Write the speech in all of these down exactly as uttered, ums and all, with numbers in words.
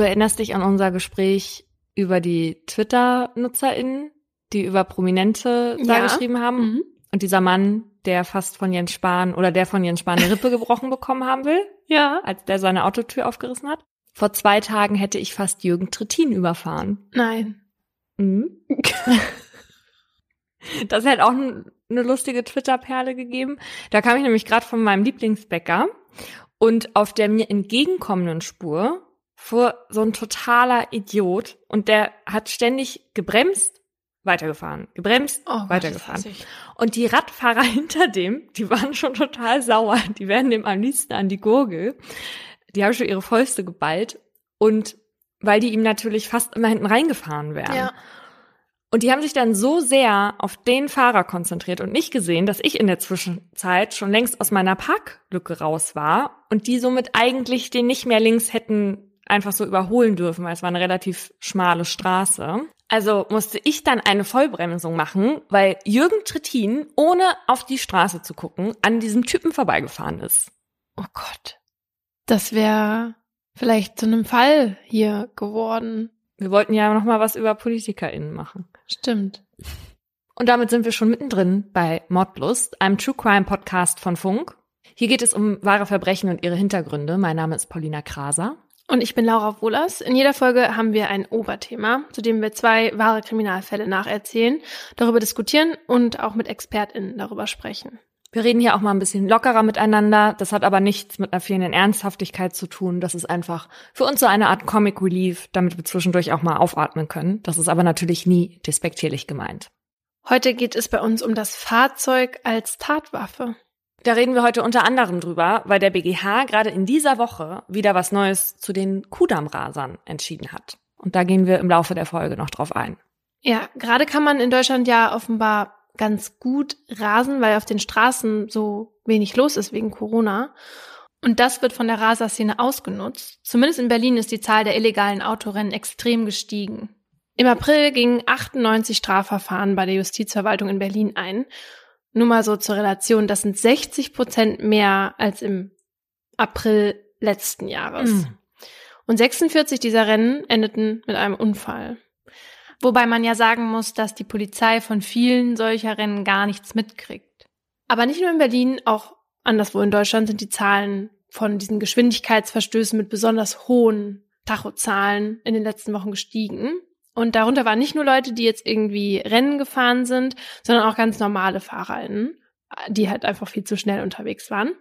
Du erinnerst dich an unser Gespräch über die Twitter-NutzerInnen, die über Prominente da Ja. geschrieben haben. Mhm. Und dieser Mann, der fast von Jens Spahn oder der von Jens Spahn eine Rippe gebrochen bekommen haben will, Ja. als der seine Autotür aufgerissen hat. Vor zwei Tagen hätte ich fast Jürgen Trittin überfahren. Nein. Mhm. Das hat auch eine lustige Twitter-Perle gegeben. Da kam ich nämlich gerade von meinem Lieblingsbäcker und auf der mir entgegenkommenden Spur fuhr so ein totaler Idiot und der hat ständig gebremst, weitergefahren, gebremst, Oh Gott, weitergefahren. das hasse ich. Und die Radfahrer hinter dem, die waren schon total sauer. Die werden dem am liebsten an die Gurgel. Die haben schon ihre Fäuste geballt. Und weil die ihm natürlich fast immer hinten reingefahren wären. Ja. Und die haben sich dann so sehr auf den Fahrer konzentriert und nicht gesehen, dass ich in der Zwischenzeit schon längst aus meiner Parklücke raus war und die somit eigentlich den nicht mehr links hätten einfach so überholen dürfen, weil es war eine relativ schmale Straße. Also musste ich dann eine Vollbremsung machen, weil Jürgen Trittin, ohne auf die Straße zu gucken, an diesem Typen vorbeigefahren ist. Oh Gott. Das wäre vielleicht zu einem Fall hier geworden. Wir wollten ja noch mal was über PolitikerInnen machen. Stimmt. Und damit sind wir schon mittendrin bei Mordlust, einem True Crime Podcast von Funk. Hier geht es um wahre Verbrechen und ihre Hintergründe. Mein Name ist Paulina Kraser. Und ich bin Laura Wohlers. In jeder Folge haben wir ein Oberthema, zu dem wir zwei wahre Kriminalfälle nacherzählen, darüber diskutieren und auch mit ExpertInnen darüber sprechen. Wir reden hier auch mal ein bisschen lockerer miteinander. Das hat aber nichts mit einer fehlenden Ernsthaftigkeit zu tun. Das ist einfach für uns so eine Art Comic Relief, damit wir zwischendurch auch mal aufatmen können. Das ist aber natürlich nie despektierlich gemeint. Heute geht es bei uns um das Fahrzeug als Tatwaffe. Da reden wir heute unter anderem drüber, weil der B G H gerade in dieser Woche wieder was Neues zu den Kudamm-Rasern entschieden hat. Und da gehen wir im Laufe der Folge noch drauf ein. Ja, gerade kann man in Deutschland ja offenbar ganz gut rasen, weil auf den Straßen so wenig los ist wegen Corona. Und das wird von der Raserszene ausgenutzt. Zumindest in Berlin ist die Zahl der illegalen Autorennen extrem gestiegen. Im April gingen achtundneunzig Strafverfahren bei der Justizverwaltung in Berlin ein. Nur mal so zur Relation, das sind sechzig Prozent mehr als im April letzten Jahres. Mhm. Und sechsundvierzig dieser Rennen endeten mit einem Unfall. Wobei man ja sagen muss, dass die Polizei von vielen solcher Rennen gar nichts mitkriegt. Aber nicht nur in Berlin, auch anderswo in Deutschland sind die Zahlen von diesen Geschwindigkeitsverstößen mit besonders hohen Tachozahlen in den letzten Wochen gestiegen. Und darunter waren nicht nur Leute, die jetzt irgendwie Rennen gefahren sind, sondern auch ganz normale FahrerInnen, die halt einfach viel zu schnell unterwegs waren.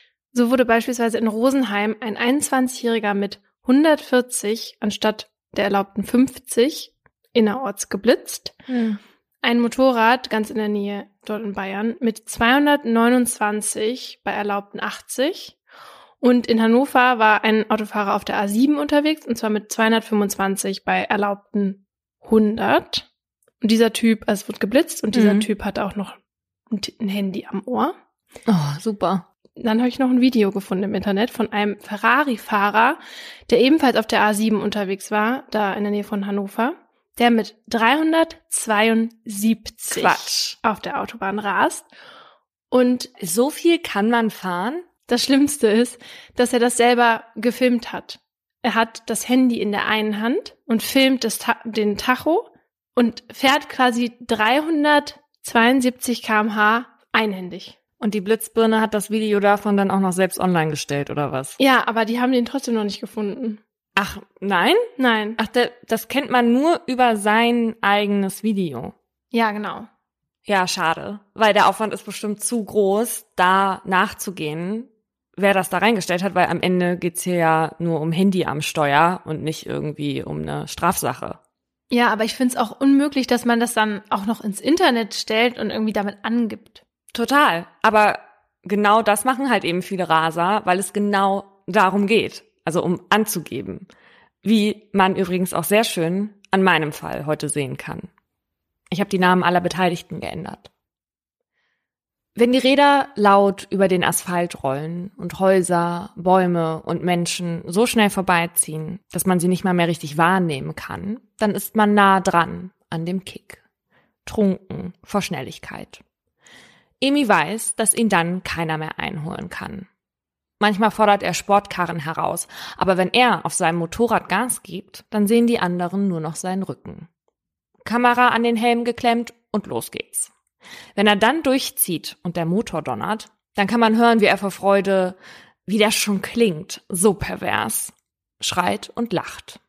So wurde beispielsweise in Rosenheim ein einundzwanzigjähriger mit hundertvierzig anstatt der erlaubten fünfzig innerorts geblitzt. Hm. Ein Motorrad ganz in der Nähe dort in Bayern mit zweihundertneunundzwanzig bei erlaubten achtzig. Und in Hannover war ein Autofahrer auf der A sieben unterwegs, und zwar mit zweihundertfünfundzwanzig bei erlaubten hundert. Und dieser Typ, also es wird geblitzt, und dieser mhm. Typ hatte auch noch ein, ein Handy am Ohr. Oh, super. Dann habe ich noch ein Video gefunden im Internet von einem Ferrari-Fahrer, der ebenfalls auf der A sieben unterwegs war, da in der Nähe von Hannover, der mit dreihundertzweiundsiebzig Quatsch. auf der Autobahn rast. Und so viel kann man fahren? Das Schlimmste ist, dass er das selber gefilmt hat. Er hat das Handy in der einen Hand und filmt das Ta- den Tacho und fährt quasi dreihundertzweiundsiebzig Kilometer pro Stunde einhändig. Und die Blitzbirne hat das Video davon dann auch noch selbst online gestellt, oder was? Ja, aber die haben den trotzdem noch nicht gefunden. Ach, nein? Nein. Ach, der, das kennt man nur über sein eigenes Video. Ja, genau. Ja, schade. Weil der Aufwand ist bestimmt zu groß, da nachzugehen, wer das da reingestellt hat, weil am Ende geht's hier ja nur um Handy am Steuer und nicht irgendwie um eine Strafsache. Ja, aber ich finde es auch unmöglich, dass man das dann auch noch ins Internet stellt und irgendwie damit angibt. Total. Aber genau das machen halt eben viele Raser, weil es genau darum geht. Also um anzugeben. Wie man übrigens auch sehr schön an meinem Fall heute sehen kann. Ich habe die Namen aller Beteiligten geändert. Wenn die Räder laut über den Asphalt rollen und Häuser, Bäume und Menschen so schnell vorbeiziehen, dass man sie nicht mal mehr richtig wahrnehmen kann, dann ist man nah dran an dem Kick. Trunken vor Schnelligkeit. Emi weiß, dass ihn dann keiner mehr einholen kann. Manchmal fordert er Sportkarren heraus, aber wenn er auf seinem Motorrad Gas gibt, dann sehen die anderen nur noch seinen Rücken. Kamera an den Helm geklemmt und los geht's. Wenn er dann durchzieht und der Motor donnert, dann kann man hören, wie er vor Freude, wie das schon klingt, so pervers, schreit und lacht.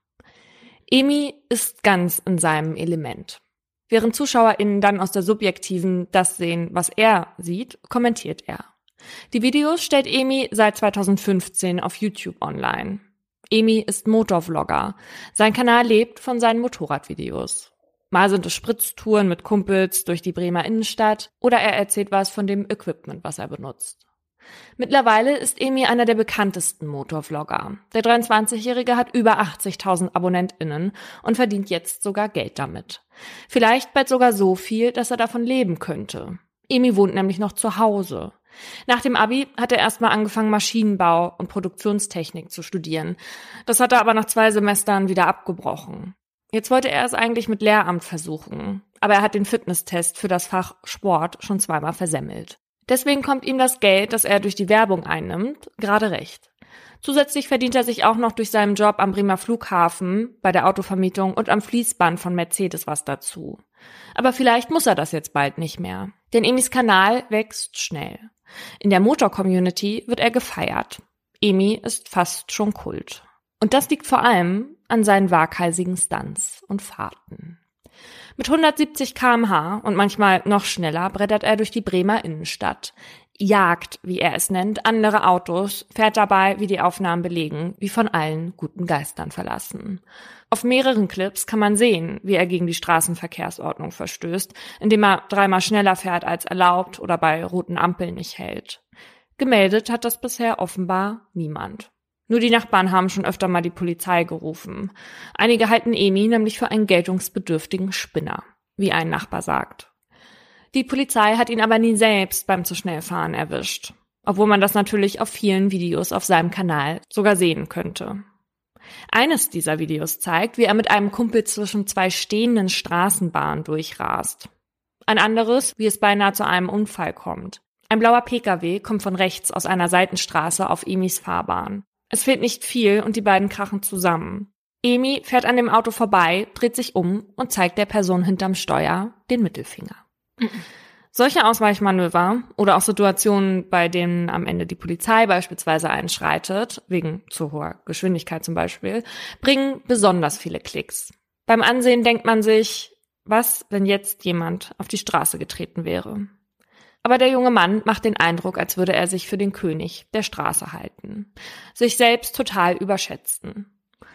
Emi ist ganz in seinem Element. Während ZuschauerInnen dann aus der subjektiven das sehen, was er sieht, kommentiert er. Die Videos stellt Emi seit zweitausendfünfzehn auf YouTube online. Emi ist Motorvlogger. Sein Kanal lebt von seinen Motorradvideos. Mal sind es Spritztouren mit Kumpels durch die Bremer Innenstadt oder er erzählt was von dem Equipment, was er benutzt. Mittlerweile ist Emi einer der bekanntesten Motorvlogger. Der dreiundzwanzigjährige hat über achtzigtausend AbonnentInnen und verdient jetzt sogar Geld damit. Vielleicht bald sogar so viel, dass er davon leben könnte. Emi wohnt nämlich noch zu Hause. Nach dem Abi hat er erstmal angefangen, Maschinenbau und Produktionstechnik zu studieren. Das hat er aber nach zwei Semestern wieder abgebrochen. Jetzt wollte er es eigentlich mit Lehramt versuchen, aber er hat den Fitnesstest für das Fach Sport schon zweimal versemmelt. Deswegen kommt ihm das Geld, das er durch die Werbung einnimmt, gerade recht. Zusätzlich verdient er sich auch noch durch seinen Job am Bremer Flughafen, bei der Autovermietung und am Fließband von Mercedes was dazu. Aber vielleicht muss er das jetzt bald nicht mehr, denn Emis Kanal wächst schnell. In der Motor-Community wird er gefeiert. Emi ist fast schon Kult. Und das liegt vor allem an seinen waghalsigen Stunts und Fahrten. Mit hundertsiebzig Kilometer pro Stunde und manchmal noch schneller brettert er durch die Bremer Innenstadt, jagt, wie er es nennt, andere Autos, fährt dabei, wie die Aufnahmen belegen, wie von allen guten Geistern verlassen. Auf mehreren Clips kann man sehen, wie er gegen die Straßenverkehrsordnung verstößt, indem er dreimal schneller fährt als erlaubt oder bei roten Ampeln nicht hält. Gemeldet hat das bisher offenbar niemand. Nur die Nachbarn haben schon öfter mal die Polizei gerufen. Einige halten Emi nämlich für einen geltungsbedürftigen Spinner, wie ein Nachbar sagt. Die Polizei hat ihn aber nie selbst beim zu schnell fahren erwischt, obwohl man das natürlich auf vielen Videos auf seinem Kanal sogar sehen könnte. Eines dieser Videos zeigt, wie er mit einem Kumpel zwischen zwei stehenden Straßenbahnen durchrast. Ein anderes, wie es beinahe zu einem Unfall kommt. Ein blauer Pkw kommt von rechts aus einer Seitenstraße auf Emis Fahrbahn. Es fehlt nicht viel und die beiden krachen zusammen. Emi fährt an dem Auto vorbei, dreht sich um und zeigt der Person hinterm Steuer den Mittelfinger. Mhm. Solche Ausweichmanöver oder auch Situationen, bei denen am Ende die Polizei beispielsweise einschreitet, wegen zu hoher Geschwindigkeit zum Beispiel, bringen besonders viele Klicks. Beim Ansehen denkt man sich, was, wenn jetzt jemand auf die Straße getreten wäre? Aber der junge Mann macht den Eindruck, als würde er sich für den König der Straße halten, sich selbst total überschätzen.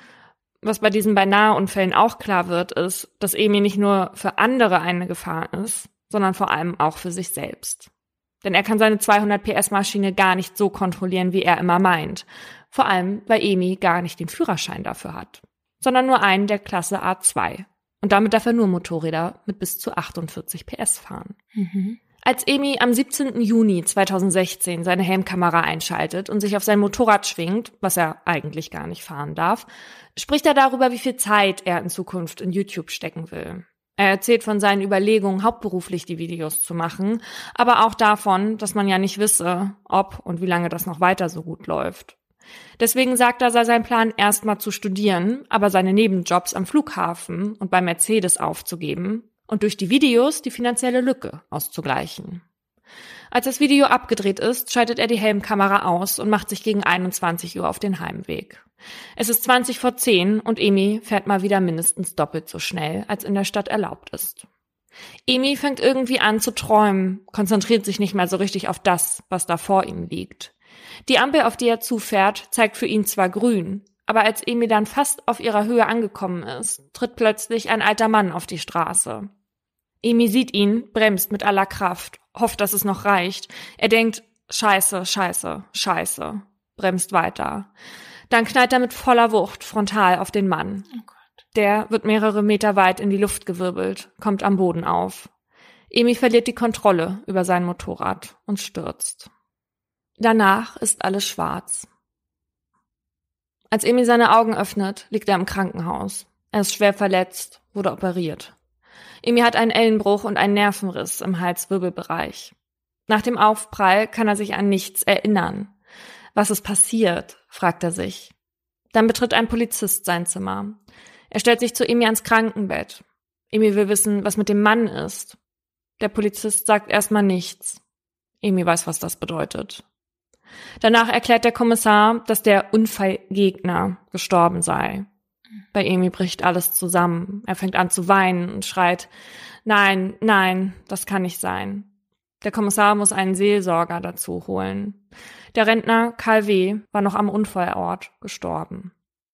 Was bei diesen Beinahe-Unfällen auch klar wird, ist, dass Emi nicht nur für andere eine Gefahr ist, sondern vor allem auch für sich selbst. Denn er kann seine zweihundert P S Maschine gar nicht so kontrollieren, wie er immer meint. Vor allem, weil Emi gar nicht den Führerschein dafür hat, sondern nur einen der Klasse A zwei. Und damit darf er nur Motorräder mit bis zu achtundvierzig P S fahren. Mhm. Als Emi am siebzehnten Juni zweitausendsechzehn seine Helmkamera einschaltet und sich auf sein Motorrad schwingt, was er eigentlich gar nicht fahren darf, spricht er darüber, wie viel Zeit er in Zukunft in YouTube stecken will. Er erzählt von seinen Überlegungen, hauptberuflich die Videos zu machen, aber auch davon, dass man ja nicht wisse, ob und wie lange das noch weiter so gut läuft. Deswegen sagt er, sei sein Plan, erstmal zu studieren, aber seine Nebenjobs am Flughafen und bei Mercedes aufzugeben und durch die Videos die finanzielle Lücke auszugleichen. Als das Video abgedreht ist, schaltet er die Helmkamera aus und macht sich gegen einundzwanzig Uhr auf den Heimweg. Es ist zwanzig vor zehn und Emi fährt mal wieder mindestens doppelt so schnell, als in der Stadt erlaubt ist. Emi fängt irgendwie an zu träumen, konzentriert sich nicht mehr so richtig auf das, was da vor ihm liegt. Die Ampel, auf die er zufährt, zeigt für ihn zwar grün, aber als Emi dann fast auf ihrer Höhe angekommen ist, tritt plötzlich ein alter Mann auf die Straße. Emi sieht ihn, bremst mit aller Kraft, hofft, dass es noch reicht. Er denkt, scheiße, scheiße, scheiße, bremst weiter. Dann knallt er mit voller Wucht frontal auf den Mann. Oh Gott. Der wird mehrere Meter weit in die Luft gewirbelt, kommt am Boden auf. Emi verliert die Kontrolle über sein Motorrad und stürzt. Danach ist alles schwarz. Als Emi seine Augen öffnet, liegt er im Krankenhaus. Er ist schwer verletzt, wurde operiert. Emi hat einen Ellenbruch und einen Nervenriss im Halswirbelbereich. Nach dem Aufprall kann er sich an nichts erinnern. Was ist passiert? Fragt er sich. Dann betritt ein Polizist sein Zimmer. Er stellt sich zu Amy ans Krankenbett. Amy will wissen, was mit dem Mann ist. Der Polizist sagt erstmal nichts. Amy weiß, was das bedeutet. Danach erklärt der Kommissar, dass der Unfallgegner gestorben sei. Bei Amy bricht alles zusammen. Er fängt an zu weinen und schreit, nein, nein, das kann nicht sein. Der Kommissar muss einen Seelsorger dazu holen. Der Rentner Karl W. war noch am Unfallort gestorben.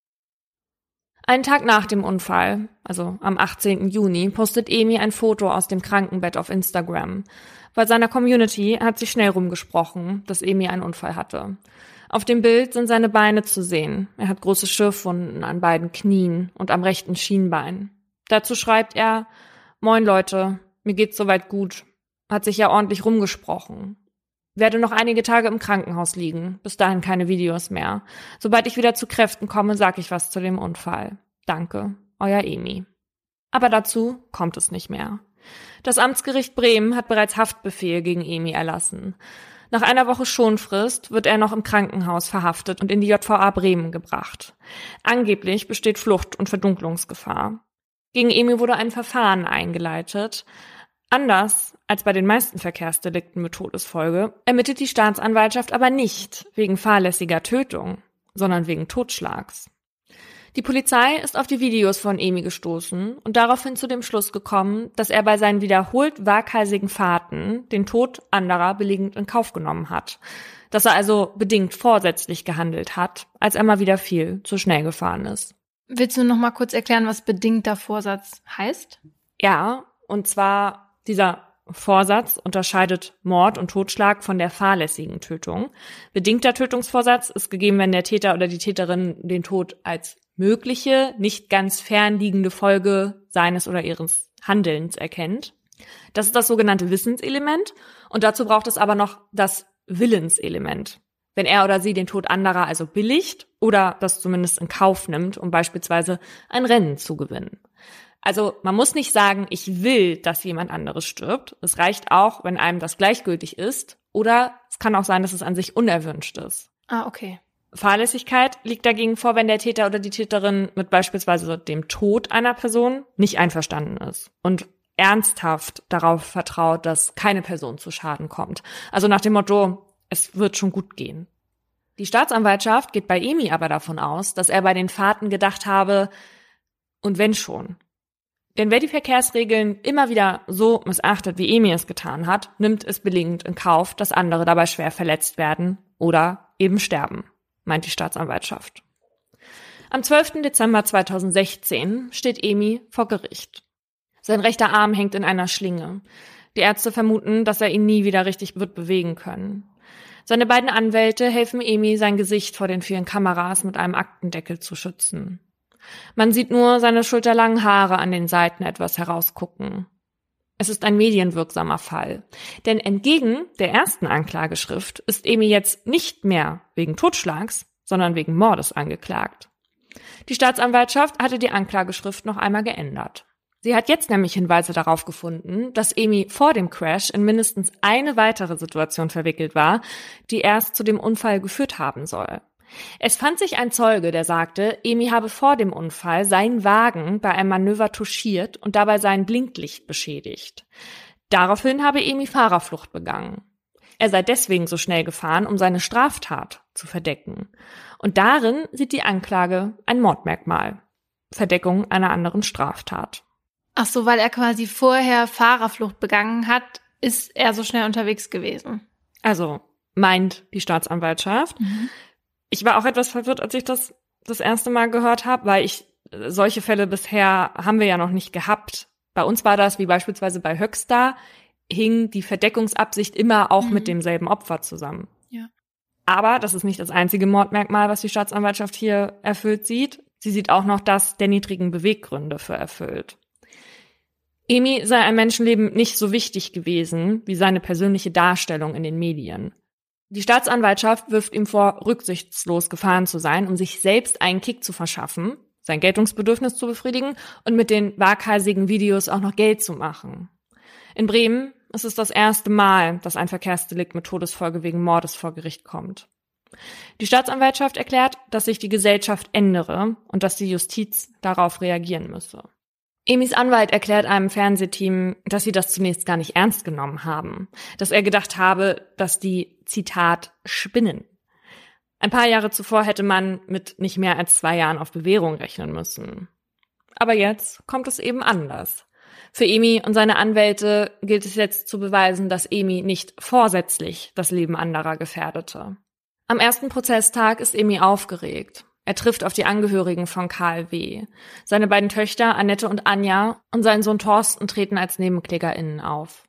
Einen Tag nach dem Unfall, also am achtzehnten Juni, postet Amy ein Foto aus dem Krankenbett auf Instagram. Bei seiner Community hat sich schnell rumgesprochen, dass Amy einen Unfall hatte. Auf dem Bild sind seine Beine zu sehen. Er hat große Schürfwunden an beiden Knien und am rechten Schienbein. Dazu schreibt er, Moin Leute, mir geht's soweit gut. Hat sich ja ordentlich rumgesprochen. Werde noch einige Tage im Krankenhaus liegen, bis dahin keine Videos mehr. Sobald ich wieder zu Kräften komme, sag ich was zu dem Unfall. Danke, euer Amy. Aber dazu kommt es nicht mehr. Das Amtsgericht Bremen hat bereits Haftbefehl gegen Amy erlassen. Nach einer Woche Schonfrist wird er noch im Krankenhaus verhaftet und in die J V A Bremen gebracht. Angeblich besteht Flucht- und Verdunklungsgefahr. Gegen Amy wurde ein Verfahren eingeleitet. Anders als bei den meisten Verkehrsdelikten mit Todesfolge ermittelt die Staatsanwaltschaft aber nicht wegen fahrlässiger Tötung, sondern wegen Totschlags. Die Polizei ist auf die Videos von Amy gestoßen und daraufhin zu dem Schluss gekommen, dass er bei seinen wiederholt waghalsigen Fahrten den Tod anderer billigend in Kauf genommen hat. Dass er also bedingt vorsätzlich gehandelt hat, als er mal wieder viel zu schnell gefahren ist. Willst du noch mal kurz erklären, was bedingter Vorsatz heißt? Ja, und zwar dieser Vorsatz unterscheidet Mord und Totschlag von der fahrlässigen Tötung. Bedingter Tötungsvorsatz ist gegeben, wenn der Täter oder die Täterin den Tod als mögliche, nicht ganz fernliegende Folge seines oder ihres Handelns erkennt. Das ist das sogenannte Wissenselement und dazu braucht es aber noch das Willenselement. Wenn er oder sie den Tod anderer also billigt oder das zumindest in Kauf nimmt, um beispielsweise ein Rennen zu gewinnen. Also man muss nicht sagen, ich will, dass jemand anderes stirbt. Es reicht auch, wenn einem das gleichgültig ist. Oder es kann auch sein, dass es an sich unerwünscht ist. Ah, okay. Fahrlässigkeit liegt dagegen vor, wenn der Täter oder die Täterin mit beispielsweise dem Tod einer Person nicht einverstanden ist und ernsthaft darauf vertraut, dass keine Person zu Schaden kommt. Also nach dem Motto, es wird schon gut gehen. Die Staatsanwaltschaft geht bei Amy aber davon aus, dass er bei den Fahrten gedacht habe, und wenn schon. Denn wer die Verkehrsregeln immer wieder so missachtet, wie Amy es getan hat, nimmt es billigend in Kauf, dass andere dabei schwer verletzt werden oder eben sterben, meint die Staatsanwaltschaft. Am zwölften Dezember zweitausendsechzehn steht Amy vor Gericht. Sein rechter Arm hängt in einer Schlinge. Die Ärzte vermuten, dass er ihn nie wieder richtig wird bewegen können. Seine beiden Anwälte helfen Amy, sein Gesicht vor den vielen Kameras mit einem Aktendeckel zu schützen. Man sieht nur seine schulterlangen Haare an den Seiten etwas herausgucken. Es ist ein medienwirksamer Fall. Denn entgegen der ersten Anklageschrift ist Amy jetzt nicht mehr wegen Totschlags, sondern wegen Mordes angeklagt. Die Staatsanwaltschaft hatte die Anklageschrift noch einmal geändert. Sie hat jetzt nämlich Hinweise darauf gefunden, dass Amy vor dem Crash in mindestens eine weitere Situation verwickelt war, die erst zu dem Unfall geführt haben soll. Es fand sich ein Zeuge, der sagte, Amy habe vor dem Unfall seinen Wagen bei einem Manöver touchiert und dabei sein Blinklicht beschädigt. Daraufhin habe Amy Fahrerflucht begangen. Er sei deswegen so schnell gefahren, um seine Straftat zu verdecken. Und darin sieht die Anklage ein Mordmerkmal. Verdeckung einer anderen Straftat. Ach so, weil er quasi vorher Fahrerflucht begangen hat, ist er so schnell unterwegs gewesen. Also, meint die Staatsanwaltschaft. Mhm. Ich war auch etwas verwirrt, als ich das das erste Mal gehört habe, weil ich solche Fälle bisher haben wir ja noch nicht gehabt. Bei uns war das, wie beispielsweise bei Höxter, hing die Verdeckungsabsicht immer auch mhm. mit demselben Opfer zusammen. Ja. Aber das ist nicht das einzige Mordmerkmal, was die Staatsanwaltschaft hier erfüllt sieht. Sie sieht auch noch das der niedrigen Beweggründe für erfüllt. Amy sei ein Menschenleben nicht so wichtig gewesen wie seine persönliche Darstellung in den Medien. Die Staatsanwaltschaft wirft ihm vor, rücksichtslos gefahren zu sein, um sich selbst einen Kick zu verschaffen, sein Geltungsbedürfnis zu befriedigen und mit den waghalsigen Videos auch noch Geld zu machen. In Bremen ist es das erste Mal, dass ein Verkehrsdelikt mit Todesfolge wegen Mordes vor Gericht kommt. Die Staatsanwaltschaft erklärt, dass sich die Gesellschaft ändere und dass die Justiz darauf reagieren müsse. Amys Anwalt erklärt einem Fernsehteam, dass sie das zunächst gar nicht ernst genommen haben, dass er gedacht habe, dass die, Zitat, spinnen. Ein paar Jahre zuvor hätte man mit nicht mehr als zwei Jahren auf Bewährung rechnen müssen. Aber jetzt kommt es eben anders. Für Amy und seine Anwälte gilt es jetzt zu beweisen, dass Amy nicht vorsätzlich das Leben anderer gefährdete. Am ersten Prozesstag ist Amy aufgeregt. Er trifft auf die Angehörigen von Karl W. Seine beiden Töchter Annette und Anja und sein Sohn Thorsten treten als NebenklägerInnen auf.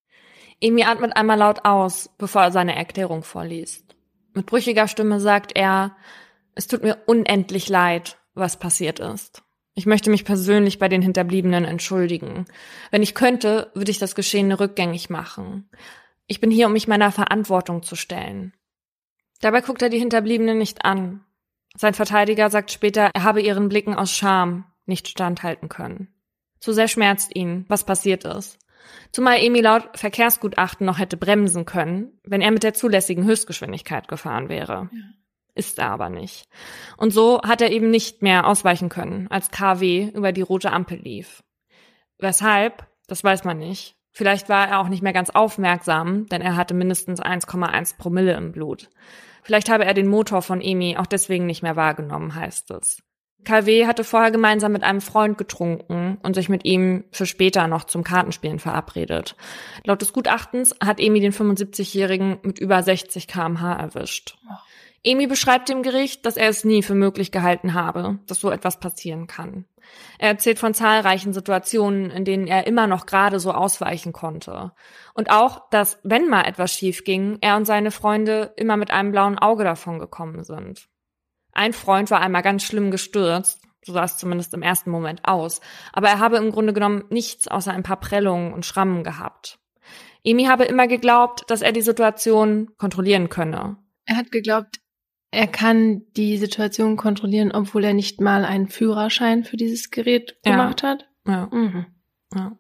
Amy atmet einmal laut aus, bevor er seine Erklärung vorliest. Mit brüchiger Stimme sagt er, es tut mir unendlich leid, was passiert ist. Ich möchte mich persönlich bei den Hinterbliebenen entschuldigen. Wenn ich könnte, würde ich das Geschehene rückgängig machen. Ich bin hier, um mich meiner Verantwortung zu stellen. Dabei guckt er die Hinterbliebenen nicht an. Sein Verteidiger sagt später, er habe ihren Blicken aus Scham nicht standhalten können. Zu sehr schmerzt ihn, was passiert ist. Zumal Amy laut Verkehrsgutachten noch hätte bremsen können, wenn er mit der zulässigen Höchstgeschwindigkeit gefahren wäre. Ja. Ist er aber nicht. Und so hat er eben nicht mehr ausweichen können, als K W über die rote Ampel lief. Weshalb? Das weiß man nicht. Vielleicht war er auch nicht mehr ganz aufmerksam, denn er hatte mindestens eins Komma eins Promille im Blut. Vielleicht habe er den Motor von Amy auch deswegen nicht mehr wahrgenommen, heißt es. K W hatte vorher gemeinsam mit einem Freund getrunken und sich mit ihm für später noch zum Kartenspielen verabredet. Laut des Gutachtens hat Amy den fünfundsiebzigjährigen mit über sechzig Kilometer pro Stunde erwischt. Amy beschreibt dem Gericht, dass er es nie für möglich gehalten habe, dass so etwas passieren kann. Er erzählt von zahlreichen Situationen, in denen er immer noch gerade so ausweichen konnte. Und auch, dass, wenn mal etwas schief ging, er und seine Freunde immer mit einem blauen Auge davon gekommen sind. Ein Freund war einmal ganz schlimm gestürzt, so sah es zumindest im ersten Moment aus, aber er habe im Grunde genommen nichts außer ein paar Prellungen und Schrammen gehabt. Amy habe immer geglaubt, dass er die Situation kontrollieren könne. Er hat geglaubt, er kann die Situation kontrollieren, obwohl er nicht mal einen Führerschein für dieses Gerät gemacht ja. hat. Ja. Mhm. ja.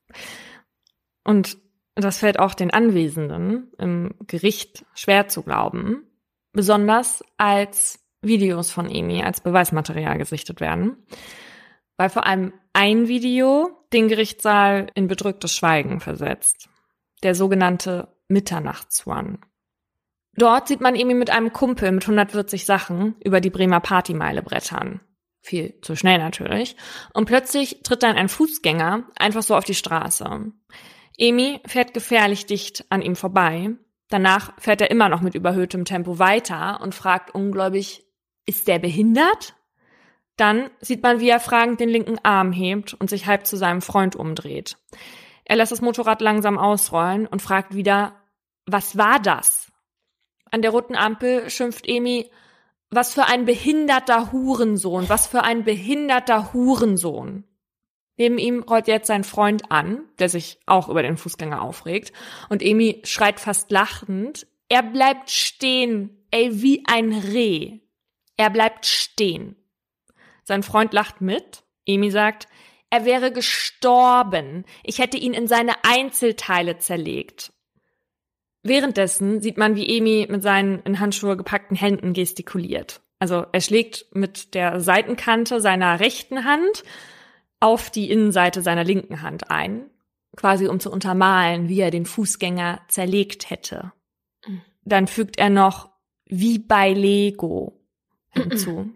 Und das fällt auch den Anwesenden im Gericht schwer zu glauben, besonders als Videos von Amy als Beweismaterial gesichtet werden, weil vor allem ein Video den Gerichtssaal in bedrücktes Schweigen versetzt, der sogenannte Mitternachtsrun. Dort sieht man Amy mit einem Kumpel mit hundertvierzig Sachen über die Bremer Partymeile brettern. Viel zu schnell natürlich. Und plötzlich tritt dann ein Fußgänger einfach so auf die Straße. Amy fährt gefährlich dicht an ihm vorbei. Danach fährt er immer noch mit überhöhtem Tempo weiter und fragt ungläubig, ist der behindert? Dann sieht man, wie er fragend den linken Arm hebt und sich halb zu seinem Freund umdreht. Er lässt das Motorrad langsam ausrollen und fragt wieder, was war das? An der roten Ampel schimpft Amy, was für ein behinderter Hurensohn, was für ein behinderter Hurensohn. Neben ihm rollt jetzt sein Freund an, der sich auch über den Fußgänger aufregt. Und Amy schreit fast lachend, er bleibt stehen, ey, wie ein Reh. Er bleibt stehen. Sein Freund lacht mit. Amy sagt, er wäre gestorben. Ich hätte ihn in seine Einzelteile zerlegt. Währenddessen sieht man, wie Amy mit seinen in Handschuhe gepackten Händen gestikuliert. Also er schlägt mit der Seitenkante seiner rechten Hand auf die Innenseite seiner linken Hand ein, quasi um zu untermalen, wie er den Fußgänger zerlegt hätte. Dann fügt er noch, wie bei Lego, hinzu.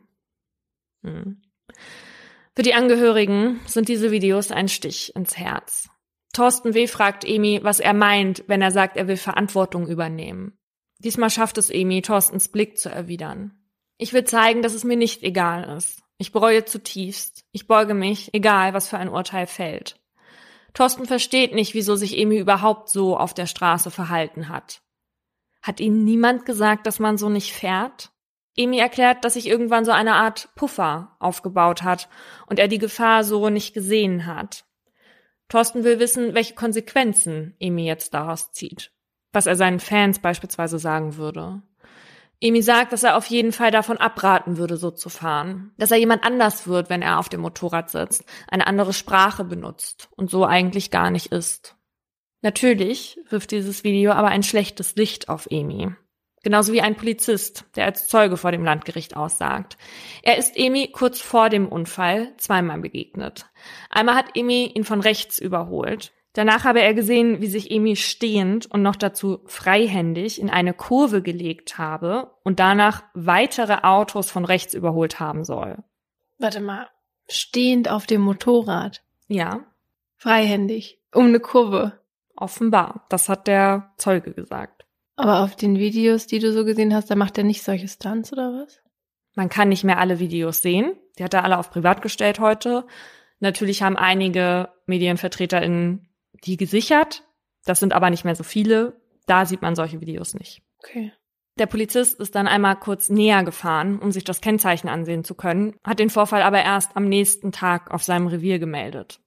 Hm. Für die Angehörigen sind diese Videos ein Stich ins Herz. Thorsten W. fragt Amy, was er meint, wenn er sagt, er will Verantwortung übernehmen. Diesmal schafft es Amy, Thorstens Blick zu erwidern. Ich will zeigen, dass es mir nicht egal ist. Ich bereue zutiefst. Ich beuge mich, egal was für ein Urteil fällt. Thorsten versteht nicht, wieso sich Amy überhaupt so auf der Straße verhalten hat. Hat ihnen niemand gesagt, dass man so nicht fährt? Amy erklärt, dass sich irgendwann so eine Art Puffer aufgebaut hat und er die Gefahr so nicht gesehen hat. Thorsten will wissen, welche Konsequenzen Amy jetzt daraus zieht. Was er seinen Fans beispielsweise sagen würde. Amy sagt, dass er auf jeden Fall davon abraten würde, so zu fahren. Dass er jemand anders wird, wenn er auf dem Motorrad sitzt, eine andere Sprache benutzt und so eigentlich gar nicht ist. Natürlich wirft dieses Video aber ein schlechtes Licht auf Amy. Genauso wie ein Polizist, der als Zeuge vor dem Landgericht aussagt. Er ist Emi kurz vor dem Unfall zweimal begegnet. Einmal hat Emi ihn von rechts überholt. Danach habe er gesehen, wie sich Emi stehend und noch dazu freihändig in eine Kurve gelegt habe und danach weitere Autos von rechts überholt haben soll. Warte mal, stehend auf dem Motorrad? Ja. Freihändig, um eine Kurve? Offenbar, das hat der Zeuge gesagt. Aber auf den Videos, die du so gesehen hast, da macht er nicht solche Stunts oder was? Man kann nicht mehr alle Videos sehen. Die hat er alle auf privat gestellt heute. Natürlich haben einige MedienvertreterInnen die gesichert. Das sind aber nicht mehr so viele. Da sieht man solche Videos nicht. Okay. Der Polizist ist dann einmal kurz näher gefahren, um sich das Kennzeichen ansehen zu können, hat den Vorfall aber erst am nächsten Tag auf seinem Revier gemeldet.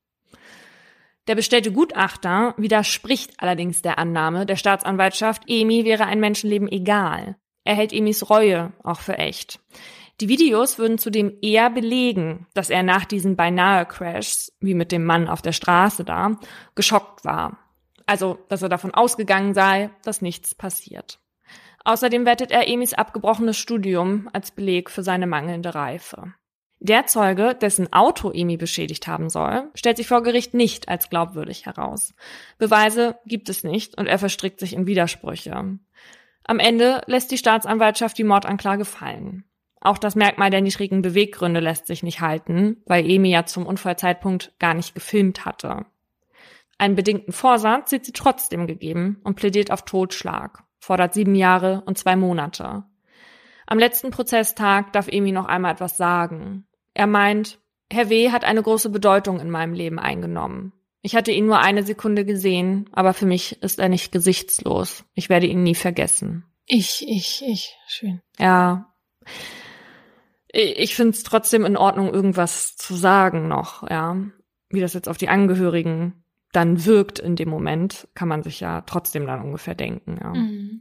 Der bestellte Gutachter widerspricht allerdings der Annahme der Staatsanwaltschaft, Emi wäre ein Menschenleben egal. Er hält Emis Reue auch für echt. Die Videos würden zudem eher belegen, dass er nach diesen Beinahe-Crashs, wie mit dem Mann auf der Straße da, geschockt war. Also, dass er davon ausgegangen sei, dass nichts passiert. Außerdem wertet er Emis abgebrochenes Studium als Beleg für seine mangelnde Reife. Der Zeuge, dessen Auto Emi beschädigt haben soll, stellt sich vor Gericht nicht als glaubwürdig heraus. Beweise gibt es nicht und er verstrickt sich in Widersprüche. Am Ende lässt die Staatsanwaltschaft die Mordanklage fallen. Auch das Merkmal der niedrigen Beweggründe lässt sich nicht halten, weil Emi ja zum Unfallzeitpunkt gar nicht gefilmt hatte. Einen bedingten Vorsatz sieht sie trotzdem gegeben und plädiert auf Totschlag, fordert sieben Jahre und zwei Monate. Am letzten Prozesstag darf Emi noch einmal etwas sagen. Er meint, Herr W. hat eine große Bedeutung in meinem Leben eingenommen. Ich hatte ihn nur eine Sekunde gesehen, aber für mich ist er nicht gesichtslos. Ich werde ihn nie vergessen. Ich, ich, ich. Schön. Ja. Ich finde es trotzdem in Ordnung, irgendwas zu sagen noch, ja. Wie das jetzt auf die Angehörigen dann wirkt in dem Moment, kann man sich ja trotzdem dann ungefähr denken, ja. Mhm.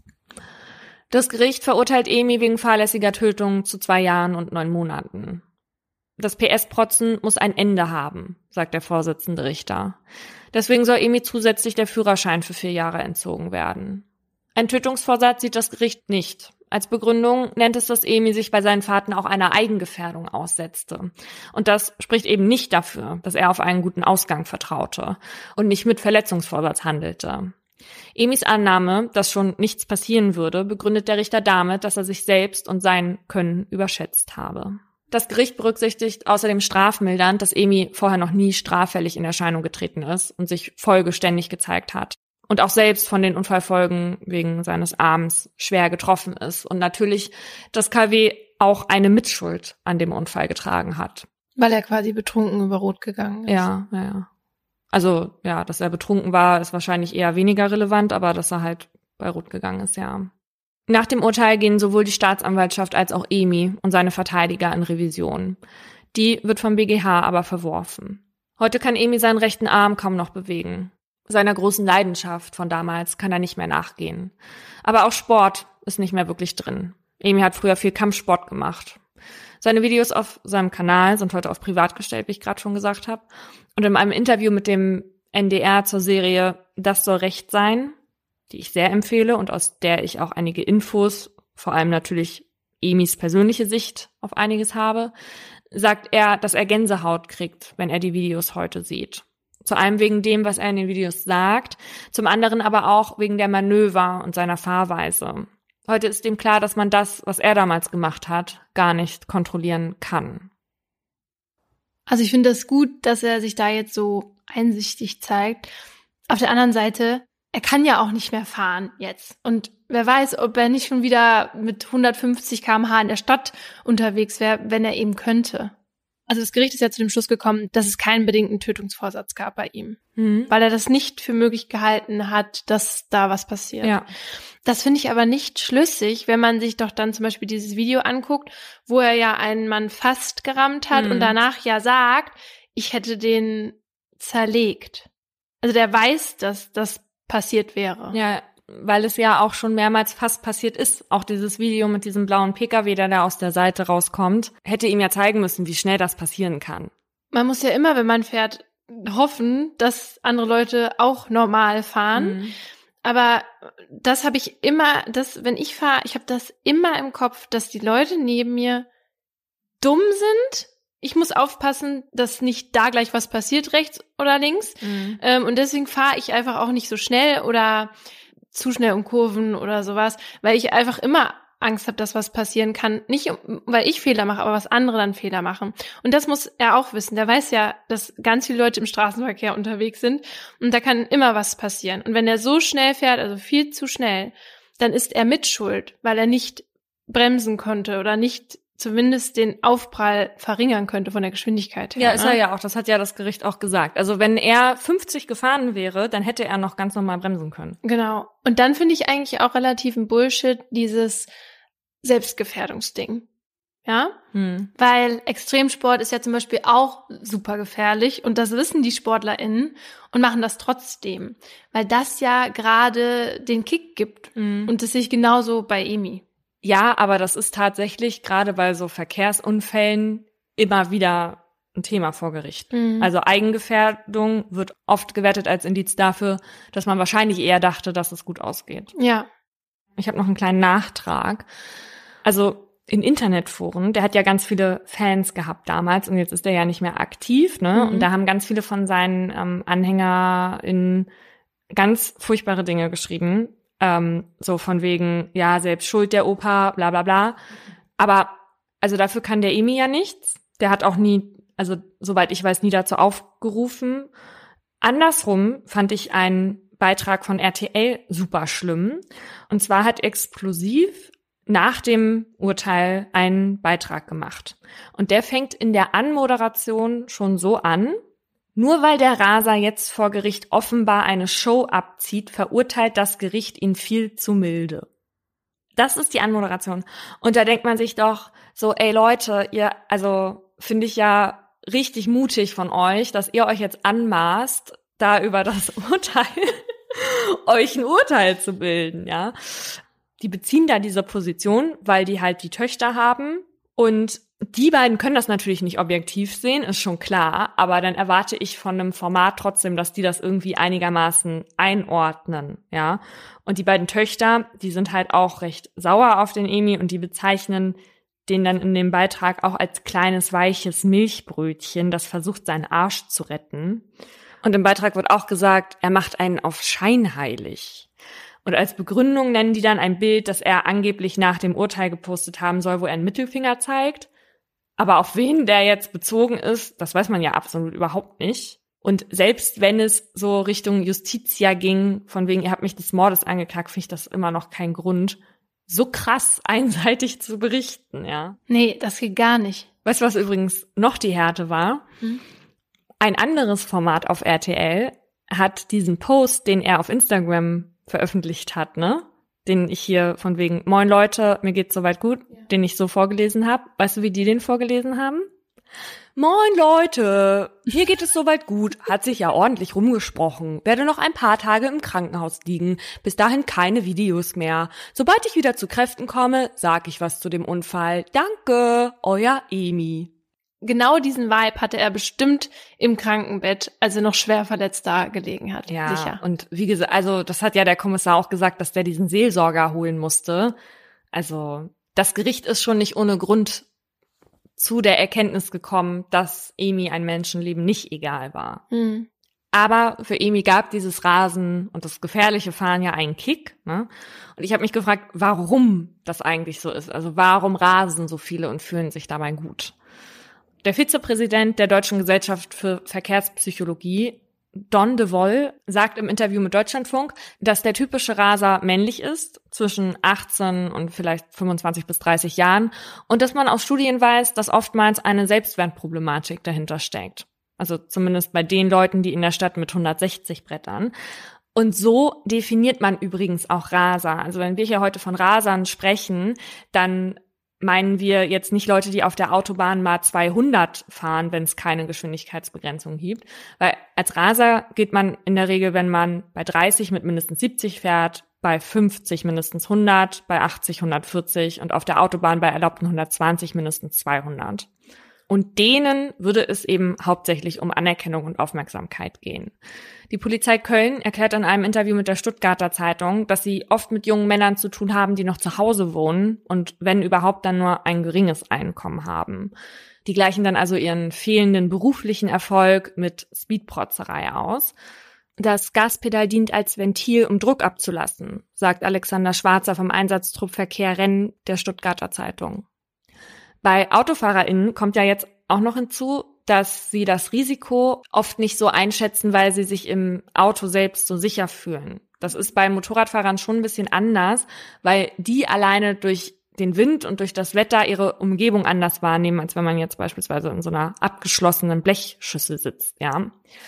Das Gericht verurteilt Emi wegen fahrlässiger Tötung zu zwei Jahren und neun Monaten. Das P S-Protzen muss ein Ende haben, sagt der Vorsitzende Richter. Deswegen soll Emi zusätzlich der Führerschein für vier Jahre entzogen werden. Ein Tötungsvorsatz sieht das Gericht nicht. Als Begründung nennt es, dass Emi sich bei seinen Fahrten auch einer Eigengefährdung aussetzte. Und das spricht eben nicht dafür, dass er auf einen guten Ausgang vertraute und nicht mit Verletzungsvorsatz handelte. Emis Annahme, dass schon nichts passieren würde, begründet der Richter damit, dass er sich selbst und sein Können überschätzt habe. Das Gericht berücksichtigt außerdem strafmildernd, dass Emi vorher noch nie straffällig in Erscheinung getreten ist und sich vollgeständig gezeigt hat. Und auch selbst von den Unfallfolgen wegen seines Arms schwer getroffen ist. Und natürlich, dass K W auch eine Mitschuld an dem Unfall getragen hat. Weil er quasi betrunken über Rot gegangen ist. Ja, ja, ja. Also, ja, dass er betrunken war, ist wahrscheinlich eher weniger relevant, aber dass er halt bei Rot gegangen ist, ja. Nach dem Urteil gehen sowohl die Staatsanwaltschaft als auch Emi und seine Verteidiger in Revision. Die wird vom B G H aber verworfen. Heute kann Emi seinen rechten Arm kaum noch bewegen. Seiner großen Leidenschaft von damals kann er nicht mehr nachgehen. Aber auch Sport ist nicht mehr wirklich drin. Emi hat früher viel Kampfsport gemacht. Seine Videos auf seinem Kanal sind heute auf privat gestellt, wie ich gerade schon gesagt habe. Und in einem Interview mit dem N D R zur Serie Das soll Recht sein, die ich sehr empfehle und aus der ich auch einige Infos, vor allem natürlich Emis persönliche Sicht auf einiges habe, sagt er, dass er Gänsehaut kriegt, wenn er die Videos heute sieht. Zu einem wegen dem, was er in den Videos sagt, zum anderen aber auch wegen der Manöver und seiner Fahrweise. Heute ist ihm klar, dass man das, was er damals gemacht hat, gar nicht kontrollieren kann. Also ich finde es gut, dass er sich da jetzt so einsichtig zeigt. Auf der anderen Seite, er kann ja auch nicht mehr fahren jetzt. Und wer weiß, ob er nicht schon wieder mit hundertfünfzig Kilometer pro Stunde in der Stadt unterwegs wäre, wenn er eben könnte. Also das Gericht ist ja zu dem Schluss gekommen, dass es keinen bedingten Tötungsvorsatz gab bei ihm. Mhm. Weil er das nicht für möglich gehalten hat, dass da was passiert. Ja. Das finde ich aber nicht schlüssig, wenn man sich doch dann zum Beispiel dieses Video anguckt, wo er ja einen Mann fast gerammt hat mhm. und danach ja sagt, ich hätte den zerlegt. Also der weiß, dass das passiert wäre. Ja, weil es ja auch schon mehrmals fast passiert ist. Auch dieses Video mit diesem blauen P K W, der da aus der Seite rauskommt, hätte ihm ja zeigen müssen, wie schnell das passieren kann. Man muss ja immer, wenn man fährt, hoffen, dass andere Leute auch normal fahren. Mhm. Aber das habe ich immer, das, wenn ich fahre, ich habe das immer im Kopf, dass die Leute neben mir dumm sind. Ich muss aufpassen, dass nicht da gleich was passiert, rechts oder links. Mhm. Ähm, und deswegen fahre ich einfach auch nicht so schnell oder zu schnell um Kurven oder sowas, weil ich einfach immer Angst habe, dass was passieren kann. Nicht, weil ich Fehler mache, aber was andere dann Fehler machen. Und das muss er auch wissen. Der weiß ja, dass ganz viele Leute im Straßenverkehr unterwegs sind und da kann immer was passieren. Und wenn er so schnell fährt, also viel zu schnell, dann ist er mitschuld, weil er nicht bremsen konnte oder nicht zumindest den Aufprall verringern könnte von der Geschwindigkeit her. Ja, ist er ja auch. Das hat ja das Gericht auch gesagt. Also wenn er fünfzig gefahren wäre, dann hätte er noch ganz normal bremsen können. Genau. Und dann finde ich eigentlich auch relativ ein Bullshit dieses Selbstgefährdungsding. Ja? Hm. Weil Extremsport ist ja zum Beispiel auch super gefährlich und das wissen die SportlerInnen und machen das trotzdem. Weil das ja gerade den Kick gibt. Hm. Und das sehe ich genauso bei Emi. Ja, aber das ist tatsächlich gerade bei so Verkehrsunfällen immer wieder ein Thema vor Gericht. Mhm. Also Eigengefährdung wird oft gewertet als Indiz dafür, dass man wahrscheinlich eher dachte, dass es gut ausgeht. Ja. Ich habe noch einen kleinen Nachtrag. Also in Internetforen, der hat ja ganz viele Fans gehabt damals und jetzt ist er ja nicht mehr aktiv, ne? Mhm. Und da haben ganz viele von seinen ähm, AnhängerInnen ganz furchtbare Dinge geschrieben. Ähm, so von wegen, ja, selbst schuld der Opa, bla bla bla. Aber also dafür kann der Emi ja nichts. Der hat auch nie, also soweit ich weiß, nie dazu aufgerufen. Andersrum fand ich einen Beitrag von R T L super schlimm. Und zwar hat Explosiv nach dem Urteil einen Beitrag gemacht. Und der fängt in der Anmoderation schon so an: Nur weil der Raser jetzt vor Gericht offenbar eine Show abzieht, verurteilt das Gericht ihn viel zu milde. Das ist die Anmoderation. Und da denkt man sich doch so, ey Leute, ihr, also finde ich ja richtig mutig von euch, dass ihr euch jetzt anmaßt, da über das Urteil euch ein Urteil zu bilden, ja. Die beziehen da diese Position, weil die halt die Töchter haben und die beiden können das natürlich nicht objektiv sehen, ist schon klar, aber dann erwarte ich von einem Format trotzdem, dass die das irgendwie einigermaßen einordnen, ja. Und die beiden Töchter, die sind halt auch recht sauer auf den Emi und die bezeichnen den dann in dem Beitrag auch als kleines, weiches Milchbrötchen, das versucht, seinen Arsch zu retten. Und im Beitrag wird auch gesagt, er macht einen auf scheinheilig. Und als Begründung nennen die dann ein Bild, das er angeblich nach dem Urteil gepostet haben soll, wo er einen Mittelfinger zeigt. Aber auf wen der jetzt bezogen ist, das weiß man ja absolut überhaupt nicht. Und selbst wenn es so Richtung Justitia ging, von wegen, ihr habt mich des Mordes angeklagt, finde ich das immer noch kein Grund, so krass einseitig zu berichten, ja. Nee, das geht gar nicht. Weißt du, was übrigens noch die Härte war? Hm. Ein anderes Format auf R T L hat diesen Post, den er auf Instagram veröffentlicht hat, ne? Den ich hier von wegen, moin Leute, mir geht's soweit gut, ja. Den ich so vorgelesen habe. Weißt du, wie die den vorgelesen haben? Moin Leute, hier geht es soweit gut, hat sich ja ordentlich rumgesprochen, werde noch ein paar Tage im Krankenhaus liegen, bis dahin keine Videos mehr. Sobald ich wieder zu Kräften komme, sag ich was zu dem Unfall. Danke, euer Emi. Genau diesen Vibe hatte er bestimmt im Krankenbett, als er noch schwer verletzt da gelegen hat. Ja, sicher. Und wie gesagt, also das hat ja der Kommissar auch gesagt, dass der diesen Seelsorger holen musste. Also das Gericht ist schon nicht ohne Grund zu der Erkenntnis gekommen, dass Emi ein Menschenleben nicht egal war. Mhm. Aber für Emi gab dieses Rasen und das gefährliche Fahren ja einen Kick, ne? Und ich habe mich gefragt, warum das eigentlich so ist. Also warum rasen so viele und fühlen sich dabei gut? Der Vizepräsident der Deutschen Gesellschaft für Verkehrspsychologie, Don de Woll, sagt im Interview mit Deutschlandfunk, dass der typische Raser männlich ist, zwischen achtzehn und vielleicht fünfundzwanzig bis dreißig Jahren, und dass man aus Studien weiß, dass oftmals eine Selbstwertproblematik dahinter steckt. Also zumindest bei den Leuten, die in der Stadt mit hundertsechzig brettern. Und so definiert man übrigens auch Raser. Also wenn wir hier heute von Rasern sprechen, dann meinen wir jetzt nicht Leute, die auf der Autobahn mal zweihundert fahren, wenn es keine Geschwindigkeitsbegrenzung gibt. Weil als Raser geht man in der Regel, wenn man bei dreißig mit mindestens siebzig fährt, bei fünfzig mindestens hundert, bei achtzig hundertvierzig und auf der Autobahn bei erlaubten hundertzwanzig mindestens zweihundert. Und denen würde es eben hauptsächlich um Anerkennung und Aufmerksamkeit gehen. Die Polizei Köln erklärt in einem Interview mit der Stuttgarter Zeitung, dass sie oft mit jungen Männern zu tun haben, die noch zu Hause wohnen und wenn überhaupt dann nur ein geringes Einkommen haben. Die gleichen dann also ihren fehlenden beruflichen Erfolg mit Speedprotzerei aus. Das Gaspedal dient als Ventil, um Druck abzulassen, sagt Alexander Schwarzer vom Einsatztrupp Verkehr Renn der Stuttgarter Zeitung. Bei AutofahrerInnen kommt ja jetzt auch noch hinzu, dass sie das Risiko oft nicht so einschätzen, weil sie sich im Auto selbst so sicher fühlen. Das ist bei Motorradfahrern schon ein bisschen anders, weil die alleine durch den Wind und durch das Wetter ihre Umgebung anders wahrnehmen, als wenn man jetzt beispielsweise in so einer abgeschlossenen Blechschüssel sitzt, ja.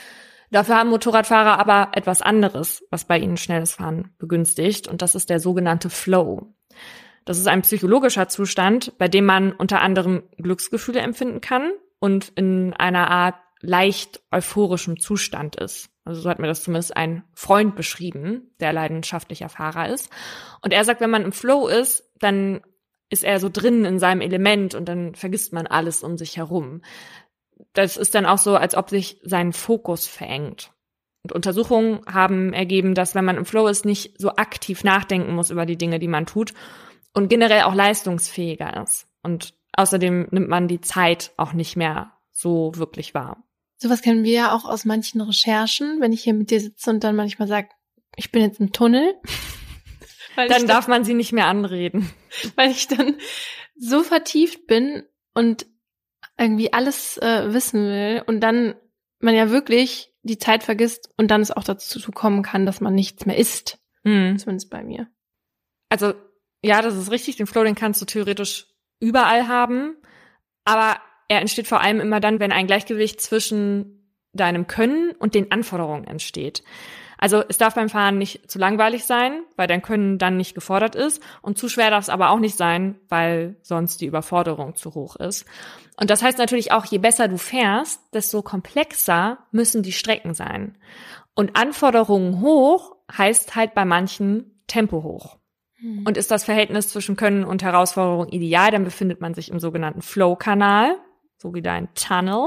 Dafür haben Motorradfahrer aber etwas anderes, was bei ihnen schnelles Fahren begünstigt, und das ist der sogenannte Flow. Das ist ein psychologischer Zustand, bei dem man unter anderem Glücksgefühle empfinden kann und in einer Art leicht euphorischem Zustand ist. Also so hat mir das zumindest ein Freund beschrieben, der leidenschaftlicher Fahrer ist. Und er sagt, wenn man im Flow ist, dann ist er so drin in seinem Element und dann vergisst man alles um sich herum. Das ist dann auch so, als ob sich sein Fokus verengt. Und Untersuchungen haben ergeben, dass wenn man im Flow ist, nicht so aktiv nachdenken muss über die Dinge, die man tut und generell auch leistungsfähiger ist. Und außerdem nimmt man die Zeit auch nicht mehr so wirklich wahr. Sowas kennen wir ja auch aus manchen Recherchen, wenn ich hier mit dir sitze und dann manchmal sage, ich bin jetzt im Tunnel. Weil dann darf man sie nicht mehr anreden. Weil ich dann so vertieft bin und irgendwie alles äh, wissen will und dann man ja wirklich die Zeit vergisst und dann es auch dazu kommen kann, dass man nichts mehr isst. Mhm. Zumindest bei mir. Also ja, das ist richtig. Den Flow, den kannst du theoretisch überall haben. Aber er entsteht vor allem immer dann, wenn ein Gleichgewicht zwischen deinem Können und den Anforderungen entsteht. Also es darf beim Fahren nicht zu langweilig sein, weil dein Können dann nicht gefordert ist. Und zu schwer darf es aber auch nicht sein, weil sonst die Überforderung zu hoch ist. Und das heißt natürlich auch, je besser du fährst, desto komplexer müssen die Strecken sein. Und Anforderungen hoch heißt halt bei manchen Tempo hoch. Hm. Und ist das Verhältnis zwischen Können und Herausforderung ideal, dann befindet man sich im sogenannten Flow-Kanal, so wie dein Tunnel.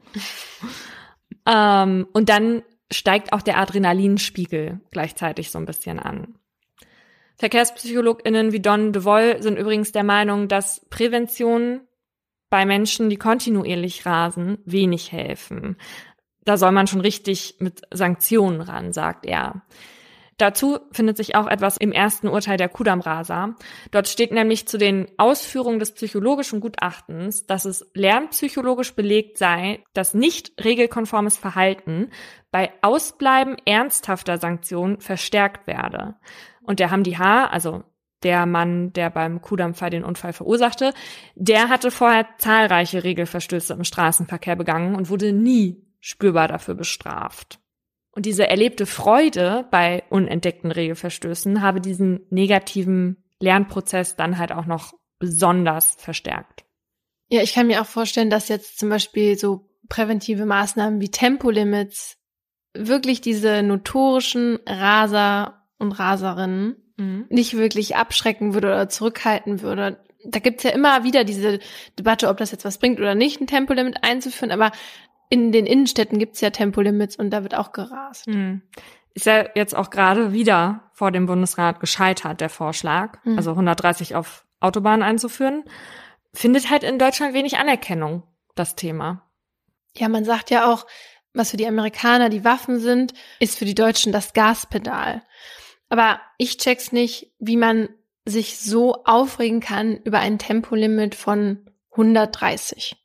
ähm, und dann steigt auch der Adrenalinspiegel gleichzeitig so ein bisschen an. VerkehrspsychologInnen wie Don de Woll sind übrigens der Meinung, dass Prävention bei Menschen, die kontinuierlich rasen, wenig helfen. Da soll man schon richtig mit Sanktionen ran, sagt er. Dazu findet sich auch etwas im ersten Urteil der Kudamm-Raser. Dort steht nämlich zu den Ausführungen des psychologischen Gutachtens, dass es lernpsychologisch belegt sei, dass nicht regelkonformes Verhalten bei Ausbleiben ernsthafter Sanktionen verstärkt werde. Und der Hamdi H., also der Mann, der beim Kudamm-Fall den Unfall verursachte, der hatte vorher zahlreiche Regelverstöße im Straßenverkehr begangen und wurde nie spürbar dafür bestraft. Und diese erlebte Freude bei unentdeckten Regelverstößen habe diesen negativen Lernprozess dann halt auch noch besonders verstärkt. Ja, ich kann mir auch vorstellen, dass jetzt zum Beispiel so präventive Maßnahmen wie Tempolimits wirklich diese notorischen Raser und Raserinnen mhm. nicht wirklich abschrecken würde oder zurückhalten würde. Da gibt's ja immer wieder diese Debatte, ob das jetzt was bringt oder nicht, ein Tempolimit einzuführen, aber in den Innenstädten gibt's ja Tempolimits und da wird auch gerast. Mhm. Ist ja jetzt auch gerade wieder vor dem Bundesrat gescheitert, der Vorschlag, mhm. also hundertdreißig auf Autobahnen einzuführen. Findet halt in Deutschland wenig Anerkennung, das Thema. Ja, man sagt ja auch, was für die Amerikaner die Waffen sind, ist für die Deutschen das Gaspedal. Aber ich check's nicht, wie man sich so aufregen kann über ein Tempolimit von hundertdreißig.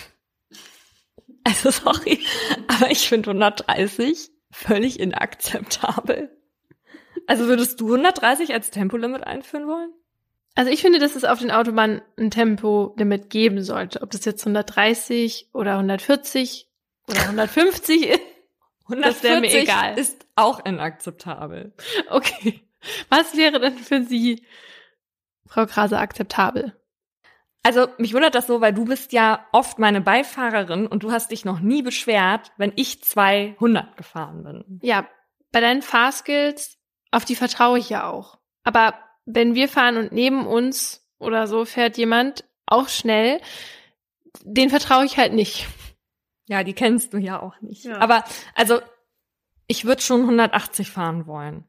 Also sorry, aber ich finde hundertdreißig völlig inakzeptabel. Also würdest du hundertdreißig als Tempolimit einführen wollen? Also ich finde, dass es auf den Autobahnen ein Tempolimit geben sollte. Ob das jetzt hundertdreißig oder hundertvierzig oder hundertfünfzig ist, das wäre mir egal. Ist auch inakzeptabel. Okay. Was wäre denn für Sie, Frau Krase, akzeptabel? Also mich wundert das so, weil du bist ja oft meine Beifahrerin und du hast dich noch nie beschwert, wenn ich zweihundert gefahren bin. Ja, bei deinen Fahrskills, auf die vertraue ich ja auch. Aber wenn wir fahren und neben uns oder so fährt jemand auch schnell, den vertraue ich halt nicht. Ja, die kennst du ja auch nicht. Ja. Aber, also, ich würde schon hundertachtzig fahren wollen.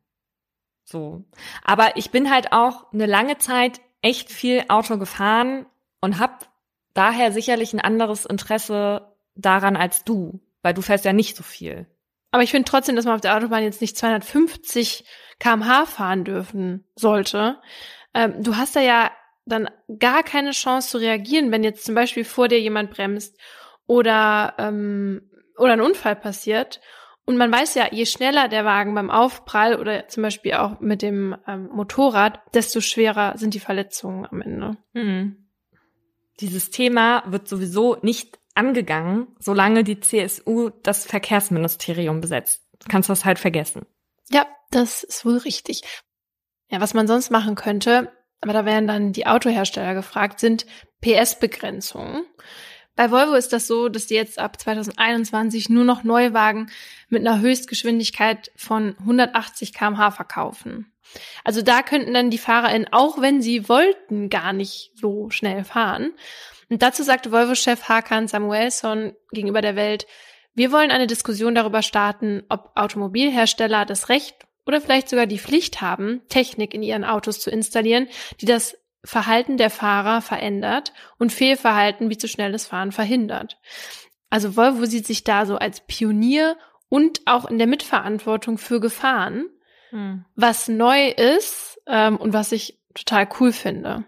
So. Aber ich bin halt auch eine lange Zeit echt viel Auto gefahren und habe daher sicherlich ein anderes Interesse daran als du, weil du fährst ja nicht so viel. Aber ich finde trotzdem, dass man auf der Autobahn jetzt nicht zweihundertfünfzig Kilometer pro Stunde fahren dürfen sollte. Ähm, du hast da ja dann gar keine Chance zu reagieren, wenn jetzt zum Beispiel vor dir jemand bremst oder ähm, oder ein Unfall passiert. Und man weiß ja, je schneller der Wagen beim Aufprall oder zum Beispiel auch mit dem ähm, Motorrad, desto schwerer sind die Verletzungen am Ende. Mhm. Dieses Thema wird sowieso nicht angegangen, solange die C S U das Verkehrsministerium besetzt. Du kannst das halt vergessen. Ja, das ist wohl richtig. Ja, was man sonst machen könnte, aber da wären dann die Autohersteller gefragt, sind P S-Begrenzungen. Bei Volvo ist das so, dass die jetzt ab zwanzig einundzwanzig nur noch Neuwagen mit einer Höchstgeschwindigkeit von hundertachtzig Kilometer pro Stunde verkaufen. Also da könnten dann die FahrerInnen, auch wenn sie wollten, gar nicht so schnell fahren. Und dazu sagte Volvo-Chef Hakan Samuelsson gegenüber der Welt, wir wollen eine Diskussion darüber starten, ob Automobilhersteller das Recht oder vielleicht sogar die Pflicht haben, Technik in ihren Autos zu installieren, die das Verhalten der Fahrer verändert und Fehlverhalten wie zu schnelles Fahren verhindert. Also Volvo sieht sich da so als Pionier und auch in der Mitverantwortung für Gefahren, hm. was neu ist ähm, und was ich total cool finde.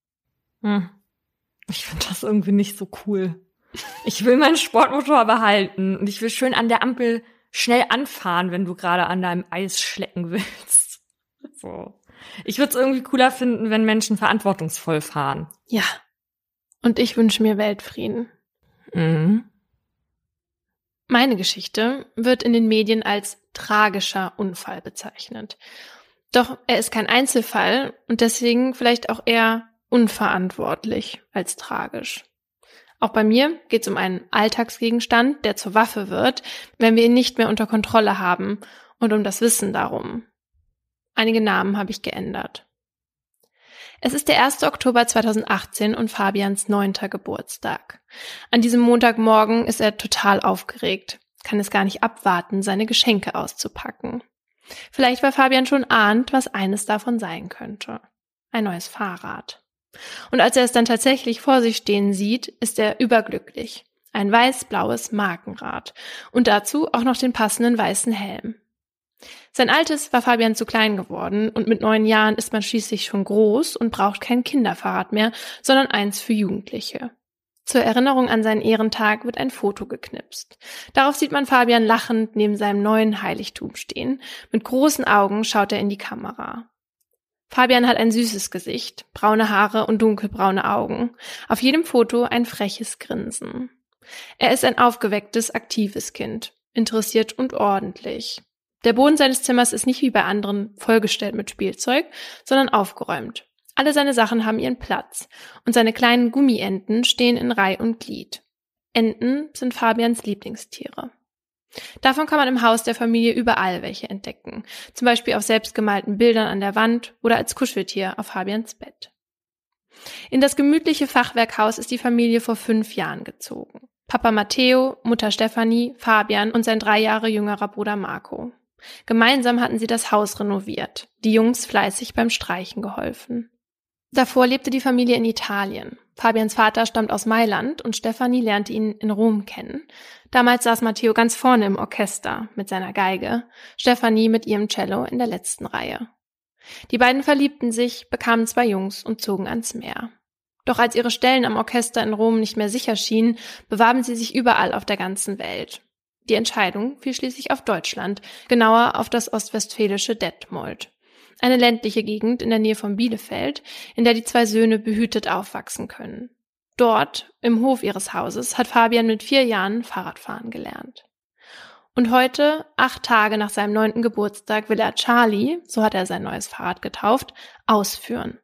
Hm. Ich finde das irgendwie nicht so cool. Ich will meinen Sportmotor behalten und ich will schön an der Ampel schnell anfahren, wenn du gerade an deinem Eis schlecken willst. So. Ich würde es irgendwie cooler finden, wenn Menschen verantwortungsvoll fahren. Ja. Und ich wünsche mir Weltfrieden. Mhm. Meine Geschichte wird in den Medien als tragischer Unfall bezeichnet. Doch er ist kein Einzelfall und deswegen vielleicht auch eher unverantwortlich als tragisch. Auch bei mir geht es um einen Alltagsgegenstand, der zur Waffe wird, wenn wir ihn nicht mehr unter Kontrolle haben, und um das Wissen darum. Einige Namen habe ich geändert. Es ist der erster Oktober zweitausendachtzehn und Fabians neunter Geburtstag. An diesem Montagmorgen ist er total aufgeregt, kann es gar nicht abwarten, seine Geschenke auszupacken. Vielleicht weil Fabian schon ahnt, was eines davon sein könnte. Ein neues Fahrrad. Und als er es dann tatsächlich vor sich stehen sieht, ist er überglücklich. Ein weiß-blaues Markenrad. Und dazu auch noch den passenden weißen Helm. Sein altes war Fabian zu klein geworden und mit neun Jahren ist man schließlich schon groß und braucht kein Kinderfahrrad mehr, sondern eins für Jugendliche. Zur Erinnerung an seinen Ehrentag wird ein Foto geknipst. Darauf sieht man Fabian lachend neben seinem neuen Heiligtum stehen. Mit großen Augen schaut er in die Kamera. Fabian hat ein süßes Gesicht, braune Haare und dunkelbraune Augen. Auf jedem Foto ein freches Grinsen. Er ist ein aufgewecktes, aktives Kind, interessiert und ordentlich. Der Boden seines Zimmers ist nicht wie bei anderen vollgestellt mit Spielzeug, sondern aufgeräumt. Alle seine Sachen haben ihren Platz und seine kleinen Gummienten stehen in Reih und Glied. Enten sind Fabians Lieblingstiere. Davon kann man im Haus der Familie überall welche entdecken, zum Beispiel auf selbstgemalten Bildern an der Wand oder als Kuscheltier auf Fabians Bett. In das gemütliche Fachwerkhaus ist die Familie vor fünf Jahren gezogen. Papa Matteo, Mutter Stefanie, Fabian und sein drei Jahre jüngerer Bruder Marco. Gemeinsam hatten sie das Haus renoviert, die Jungs fleißig beim Streichen geholfen. Davor lebte die Familie in Italien. Fabians Vater stammt aus Mailand und Stefanie lernte ihn in Rom kennen. Damals saß Matteo ganz vorne im Orchester mit seiner Geige, Stefanie mit ihrem Cello in der letzten Reihe. Die beiden verliebten sich, bekamen zwei Jungs und zogen ans Meer. Doch als ihre Stellen am Orchester in Rom nicht mehr sicher schienen, bewarben sie sich überall auf der ganzen Welt. Die Entscheidung fiel schließlich auf Deutschland, genauer auf das ostwestfälische Detmold. Eine ländliche Gegend in der Nähe von Bielefeld, in der die zwei Söhne behütet aufwachsen können. Dort, im Hof ihres Hauses, hat Fabian mit vier Jahren Fahrradfahren gelernt. Und heute, acht Tage nach seinem neunten Geburtstag, will er Charlie, so hat er sein neues Fahrrad getauft, ausführen.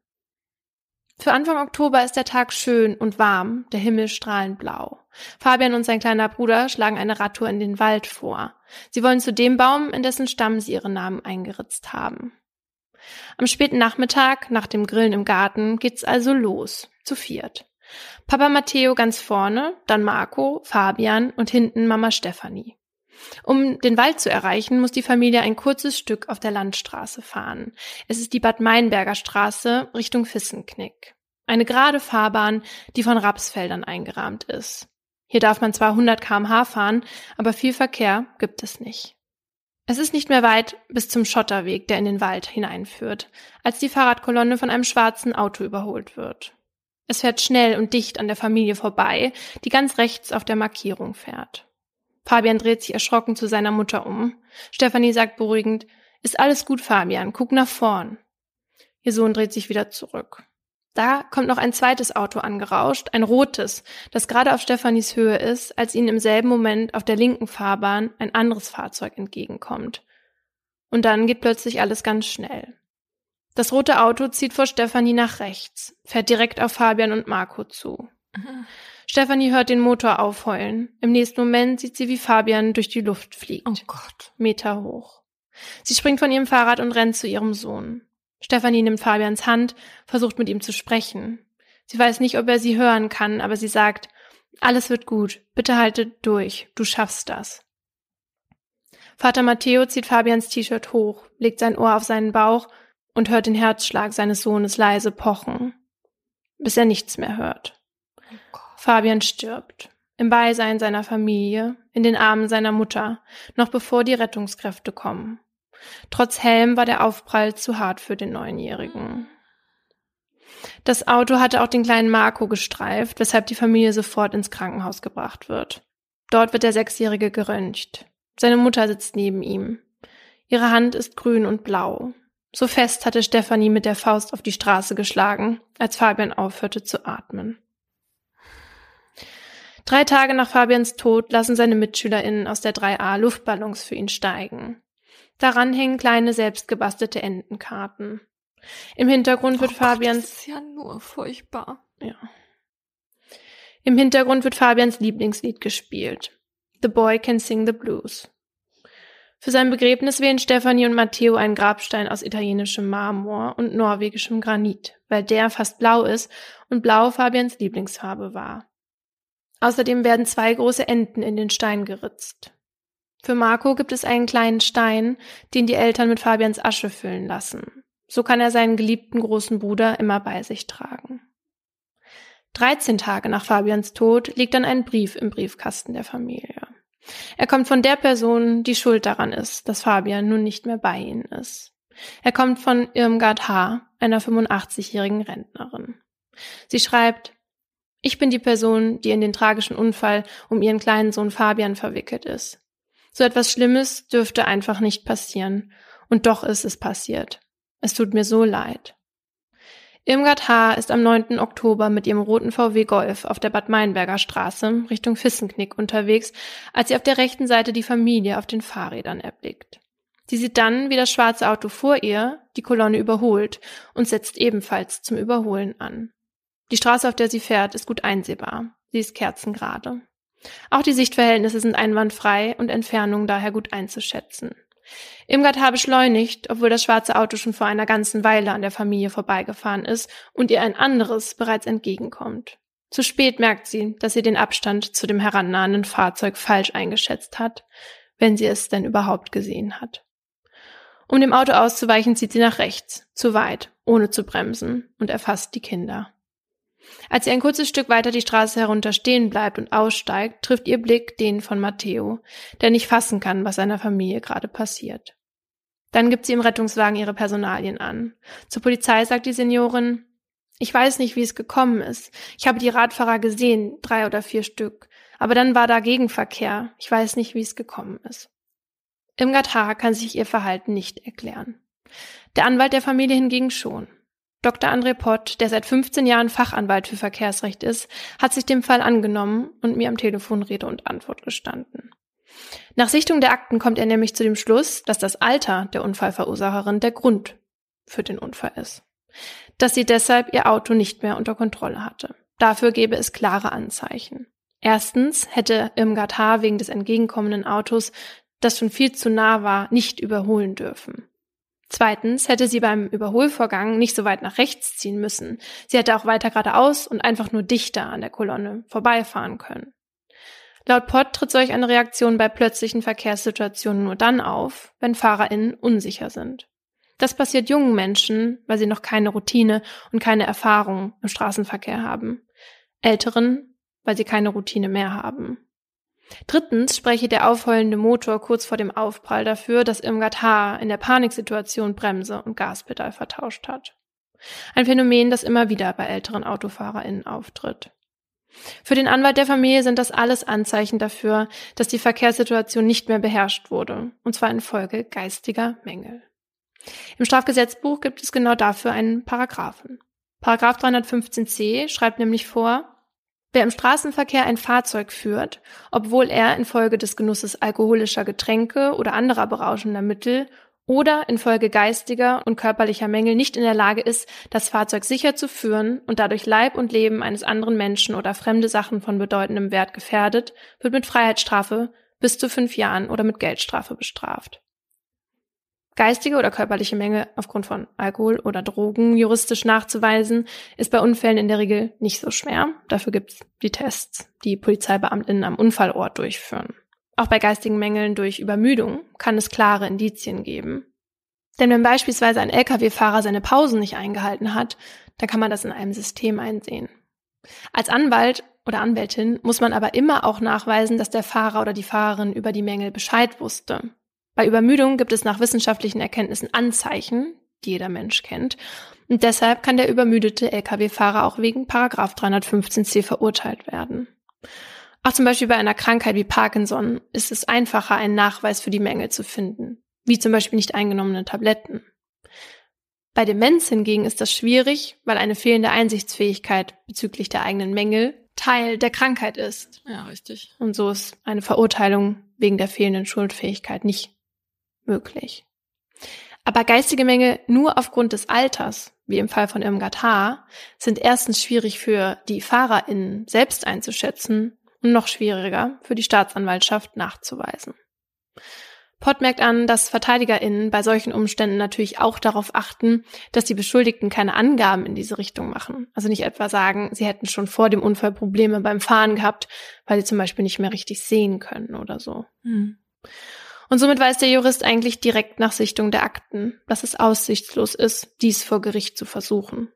Für Anfang Oktober ist der Tag schön und warm, der Himmel strahlend blau. Fabian und sein kleiner Bruder schlagen eine Radtour in den Wald vor. Sie wollen zu dem Baum, in dessen Stamm sie ihre Namen eingeritzt haben. Am späten Nachmittag, nach dem Grillen im Garten, geht's also los, zu viert. Papa Matteo ganz vorne, dann Marco, Fabian und hinten Mama Stefanie. Um den Wald zu erreichen, muss die Familie ein kurzes Stück auf der Landstraße fahren. Es ist die Bad Meinberger Straße Richtung Vissenknick. Eine gerade Fahrbahn, die von Rapsfeldern eingerahmt ist. Hier darf man zwar hundert Kilometer pro Stunde fahren, aber viel Verkehr gibt es nicht. Es ist nicht mehr weit bis zum Schotterweg, der in den Wald hineinführt, als die Fahrradkolonne von einem schwarzen Auto überholt wird. Es fährt schnell und dicht an der Familie vorbei, die ganz rechts auf der Markierung fährt. Fabian dreht sich erschrocken zu seiner Mutter um. Stefanie sagt beruhigend, ist alles gut, Fabian, guck nach vorn. Ihr Sohn dreht sich wieder zurück. Da kommt noch ein zweites Auto angerauscht, ein rotes, das gerade auf Stefanies Höhe ist, als ihnen im selben Moment auf der linken Fahrbahn ein anderes Fahrzeug entgegenkommt. Und dann geht plötzlich alles ganz schnell. Das rote Auto zieht vor Stefanie nach rechts, fährt direkt auf Fabian und Marco zu. Mhm. Stefanie hört den Motor aufheulen. Im nächsten Moment sieht sie, wie Fabian durch die Luft fliegt. Oh Gott. Meter hoch. Sie springt von ihrem Fahrrad und rennt zu ihrem Sohn. Stefanie nimmt Fabians Hand, versucht mit ihm zu sprechen. Sie weiß nicht, ob er sie hören kann, aber sie sagt, alles wird gut, bitte halte durch, du schaffst das. Vater Matteo zieht Fabians T-Shirt hoch, legt sein Ohr auf seinen Bauch und hört den Herzschlag seines Sohnes leise pochen, bis er nichts mehr hört. Fabian stirbt, im Beisein seiner Familie, in den Armen seiner Mutter, noch bevor die Rettungskräfte kommen. Trotz Helm war der Aufprall zu hart für den Neunjährigen. Das Auto hatte auch den kleinen Marco gestreift, weshalb die Familie sofort ins Krankenhaus gebracht wird. Dort wird der Sechsjährige geröntgt. Seine Mutter sitzt neben ihm. Ihre Hand ist grün und blau. So fest hatte Stefanie mit der Faust auf die Straße geschlagen, als Fabian aufhörte zu atmen. Drei Tage nach Fabians Tod lassen seine MitschülerInnen aus der drei a Luftballons für ihn steigen. Daran hängen kleine, selbstgebastelte Entenkarten. Im Hintergrund wird oh Fabians... Gott, das ist ja nur furchtbar. Ja. Im Hintergrund wird Fabians Lieblingslied gespielt. The Boy Can Sing the Blues. Für sein Begräbnis wählen Stefanie und Matteo einen Grabstein aus italienischem Marmor und norwegischem Granit, weil der fast blau ist und blau Fabians Lieblingsfarbe war. Außerdem werden zwei große Enten in den Stein geritzt. Für Marco gibt es einen kleinen Stein, den die Eltern mit Fabians Asche füllen lassen. So kann er seinen geliebten großen Bruder immer bei sich tragen. dreizehn Tage nach Fabians Tod liegt dann ein Brief im Briefkasten der Familie. Er kommt von der Person, die schuld daran ist, dass Fabian nun nicht mehr bei ihnen ist. Er kommt von Irmgard H., einer fünfundachtzigjährigen Rentnerin. Sie schreibt, ich bin die Person, die in den tragischen Unfall um ihren kleinen Sohn Fabian verwickelt ist. So etwas Schlimmes dürfte einfach nicht passieren. Und doch ist es passiert. Es tut mir so leid. Irmgard H. ist am neunten Oktober mit ihrem roten V W Golf auf der Bad Meinberger Straße Richtung Vissenknick unterwegs, als sie auf der rechten Seite die Familie auf den Fahrrädern erblickt. Sie sieht dann, wie das schwarze Auto vor ihr die Kolonne überholt und setzt ebenfalls zum Überholen an. Die Straße, auf der sie fährt, ist gut einsehbar. Sie ist kerzengerade. Auch die Sichtverhältnisse sind einwandfrei und Entfernungen daher gut einzuschätzen. Irmgard H. beschleunigt, obwohl das schwarze Auto schon vor einer ganzen Weile an der Familie vorbeigefahren ist und ihr ein anderes bereits entgegenkommt. Zu spät merkt sie, dass sie den Abstand zu dem herannahenden Fahrzeug falsch eingeschätzt hat, wenn sie es denn überhaupt gesehen hat. Um dem Auto auszuweichen, zieht sie nach rechts, zu weit, ohne zu bremsen, und erfasst die Kinder. Als sie ein kurzes Stück weiter die Straße herunter stehen bleibt und aussteigt, trifft ihr Blick den von Matteo, der nicht fassen kann, was seiner Familie gerade passiert. Dann gibt sie im Rettungswagen ihre Personalien an. Zur Polizei sagt die Seniorin, ich weiß nicht, wie es gekommen ist. Ich habe die Radfahrer gesehen, drei oder vier Stück. Aber dann war da Gegenverkehr. Ich weiß nicht, wie es gekommen ist. Irmgard H. kann sich ihr Verhalten nicht erklären. Der Anwalt der Familie hingegen schon. Doktor André Pott, der seit fünfzehn Jahren Fachanwalt für Verkehrsrecht ist, hat sich dem Fall angenommen und mir am Telefon Rede und Antwort gestanden. Nach Sichtung der Akten kommt er nämlich zu dem Schluss, dass das Alter der Unfallverursacherin der Grund für den Unfall ist. Dass sie deshalb ihr Auto nicht mehr unter Kontrolle hatte. Dafür gäbe es klare Anzeichen. Erstens hätte Irmgard H. wegen des entgegenkommenden Autos, das schon viel zu nah war, nicht überholen dürfen. Zweitens hätte sie beim Überholvorgang nicht so weit nach rechts ziehen müssen. Sie hätte auch weiter geradeaus und einfach nur dichter an der Kolonne vorbeifahren können. Laut Pott tritt solch eine Reaktion bei plötzlichen Verkehrssituationen nur dann auf, wenn FahrerInnen unsicher sind. Das passiert jungen Menschen, weil sie noch keine Routine und keine Erfahrung im Straßenverkehr haben. Älteren, weil sie keine Routine mehr haben. Drittens spreche der aufheulende Motor kurz vor dem Aufprall dafür, dass Irmgard H. in der Paniksituation Bremse und Gaspedal vertauscht hat. Ein Phänomen, das immer wieder bei älteren AutofahrerInnen auftritt. Für den Anwalt der Familie sind das alles Anzeichen dafür, dass die Verkehrssituation nicht mehr beherrscht wurde, und zwar infolge geistiger Mängel. Im Strafgesetzbuch gibt es genau dafür einen Paragraphen. Paragraph dreihundertfünfzehn c schreibt nämlich vor: Wer im Straßenverkehr ein Fahrzeug führt, obwohl er infolge des Genusses alkoholischer Getränke oder anderer berauschender Mittel oder infolge geistiger und körperlicher Mängel nicht in der Lage ist, das Fahrzeug sicher zu führen und dadurch Leib und Leben eines anderen Menschen oder fremde Sachen von bedeutendem Wert gefährdet, wird mit Freiheitsstrafe bis zu fünf Jahren oder mit Geldstrafe bestraft. Geistige oder körperliche Mängel aufgrund von Alkohol oder Drogen juristisch nachzuweisen, ist bei Unfällen in der Regel nicht so schwer. Dafür gibt es die Tests, die PolizeibeamtInnen am Unfallort durchführen. Auch bei geistigen Mängeln durch Übermüdung kann es klare Indizien geben. Denn wenn beispielsweise ein L K W-Fahrer seine Pausen nicht eingehalten hat, dann kann man das in einem System einsehen. Als Anwalt oder Anwältin muss man aber immer auch nachweisen, dass der Fahrer oder die Fahrerin über die Mängel Bescheid wusste. Bei Übermüdung gibt es nach wissenschaftlichen Erkenntnissen Anzeichen, die jeder Mensch kennt, und deshalb kann der übermüdete L K W-Fahrer auch wegen Paragraph dreihundertfünfzehn c verurteilt werden. Auch zum Beispiel bei einer Krankheit wie Parkinson ist es einfacher, einen Nachweis für die Mängel zu finden, wie zum Beispiel nicht eingenommene Tabletten. Bei Demenz hingegen ist das schwierig, weil eine fehlende Einsichtsfähigkeit bezüglich der eigenen Mängel Teil der Krankheit ist. Ja, richtig. Und so ist eine Verurteilung wegen der fehlenden Schuldfähigkeit nicht möglich. Aber geistige Mängel nur aufgrund des Alters, wie im Fall von Irmgard H., sind erstens schwierig für die FahrerInnen selbst einzuschätzen und noch schwieriger für die Staatsanwaltschaft nachzuweisen. Pott merkt an, dass VerteidigerInnen bei solchen Umständen natürlich auch darauf achten, dass die Beschuldigten keine Angaben in diese Richtung machen. Also nicht etwa sagen, sie hätten schon vor dem Unfall Probleme beim Fahren gehabt, weil sie zum Beispiel nicht mehr richtig sehen können oder so. Mhm. Und somit weiß der Jurist eigentlich direkt nach Sichtung der Akten, dass es aussichtslos ist, dies vor Gericht zu versuchen.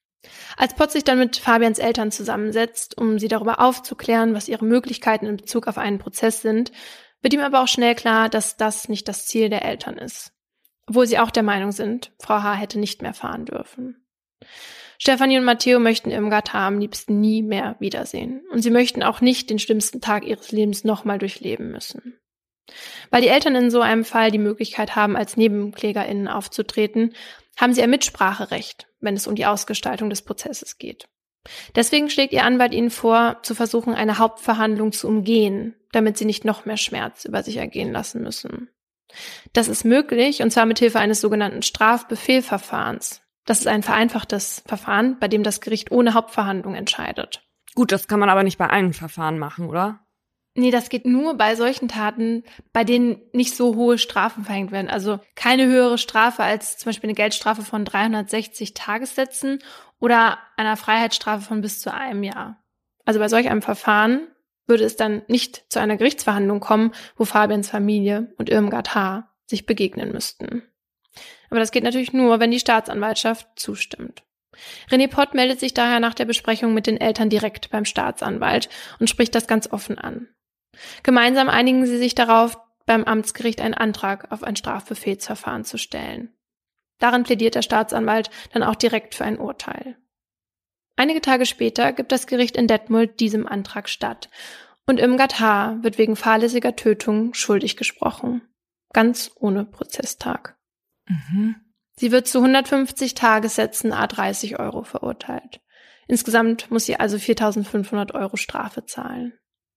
Als Pott sich dann mit Fabians Eltern zusammensetzt, um sie darüber aufzuklären, was ihre Möglichkeiten in Bezug auf einen Prozess sind, wird ihm aber auch schnell klar, dass das nicht das Ziel der Eltern ist. Obwohl sie auch der Meinung sind, Frau H. hätte nicht mehr fahren dürfen. Stefanie und Matteo möchten Irmgard H. am liebsten nie mehr wiedersehen. Und sie möchten auch nicht den schlimmsten Tag ihres Lebens nochmal durchleben müssen. Weil die Eltern in so einem Fall die Möglichkeit haben, als NebenklägerInnen aufzutreten, haben sie ein Mitspracherecht, wenn es um die Ausgestaltung des Prozesses geht. Deswegen schlägt ihr Anwalt ihnen vor, zu versuchen, eine Hauptverhandlung zu umgehen, damit sie nicht noch mehr Schmerz über sich ergehen lassen müssen. Das ist möglich, und zwar mit Hilfe eines sogenannten Strafbefehlverfahrens. Das ist ein vereinfachtes Verfahren, bei dem das Gericht ohne Hauptverhandlung entscheidet. Gut, das kann man aber nicht bei allen Verfahren machen, oder? Nee, das geht nur bei solchen Taten, bei denen nicht so hohe Strafen verhängt werden. Also keine höhere Strafe als zum Beispiel eine Geldstrafe von dreihundertsechzig Tagessätzen oder einer Freiheitsstrafe von bis zu einem Jahr. Also bei solch einem Verfahren würde es dann nicht zu einer Gerichtsverhandlung kommen, wo Fabians Familie und Irmgard H. sich begegnen müssten. Aber das geht natürlich nur, wenn die Staatsanwaltschaft zustimmt. René Pott meldet sich daher nach der Besprechung mit den Eltern direkt beim Staatsanwalt und spricht das ganz offen an. Gemeinsam einigen sie sich darauf, beim Amtsgericht einen Antrag auf ein Strafbefehlsverfahren zu stellen. Darin plädiert der Staatsanwalt dann auch direkt für ein Urteil. Einige Tage später gibt das Gericht in Detmold diesem Antrag statt und Irmgard H. wird wegen fahrlässiger Tötung schuldig gesprochen. Ganz ohne Prozesstag. Mhm. Sie wird zu hundertfünfzig Tagessätzen à dreißig Euro verurteilt. Insgesamt muss sie also viertausendfünfhundert Euro Strafe zahlen.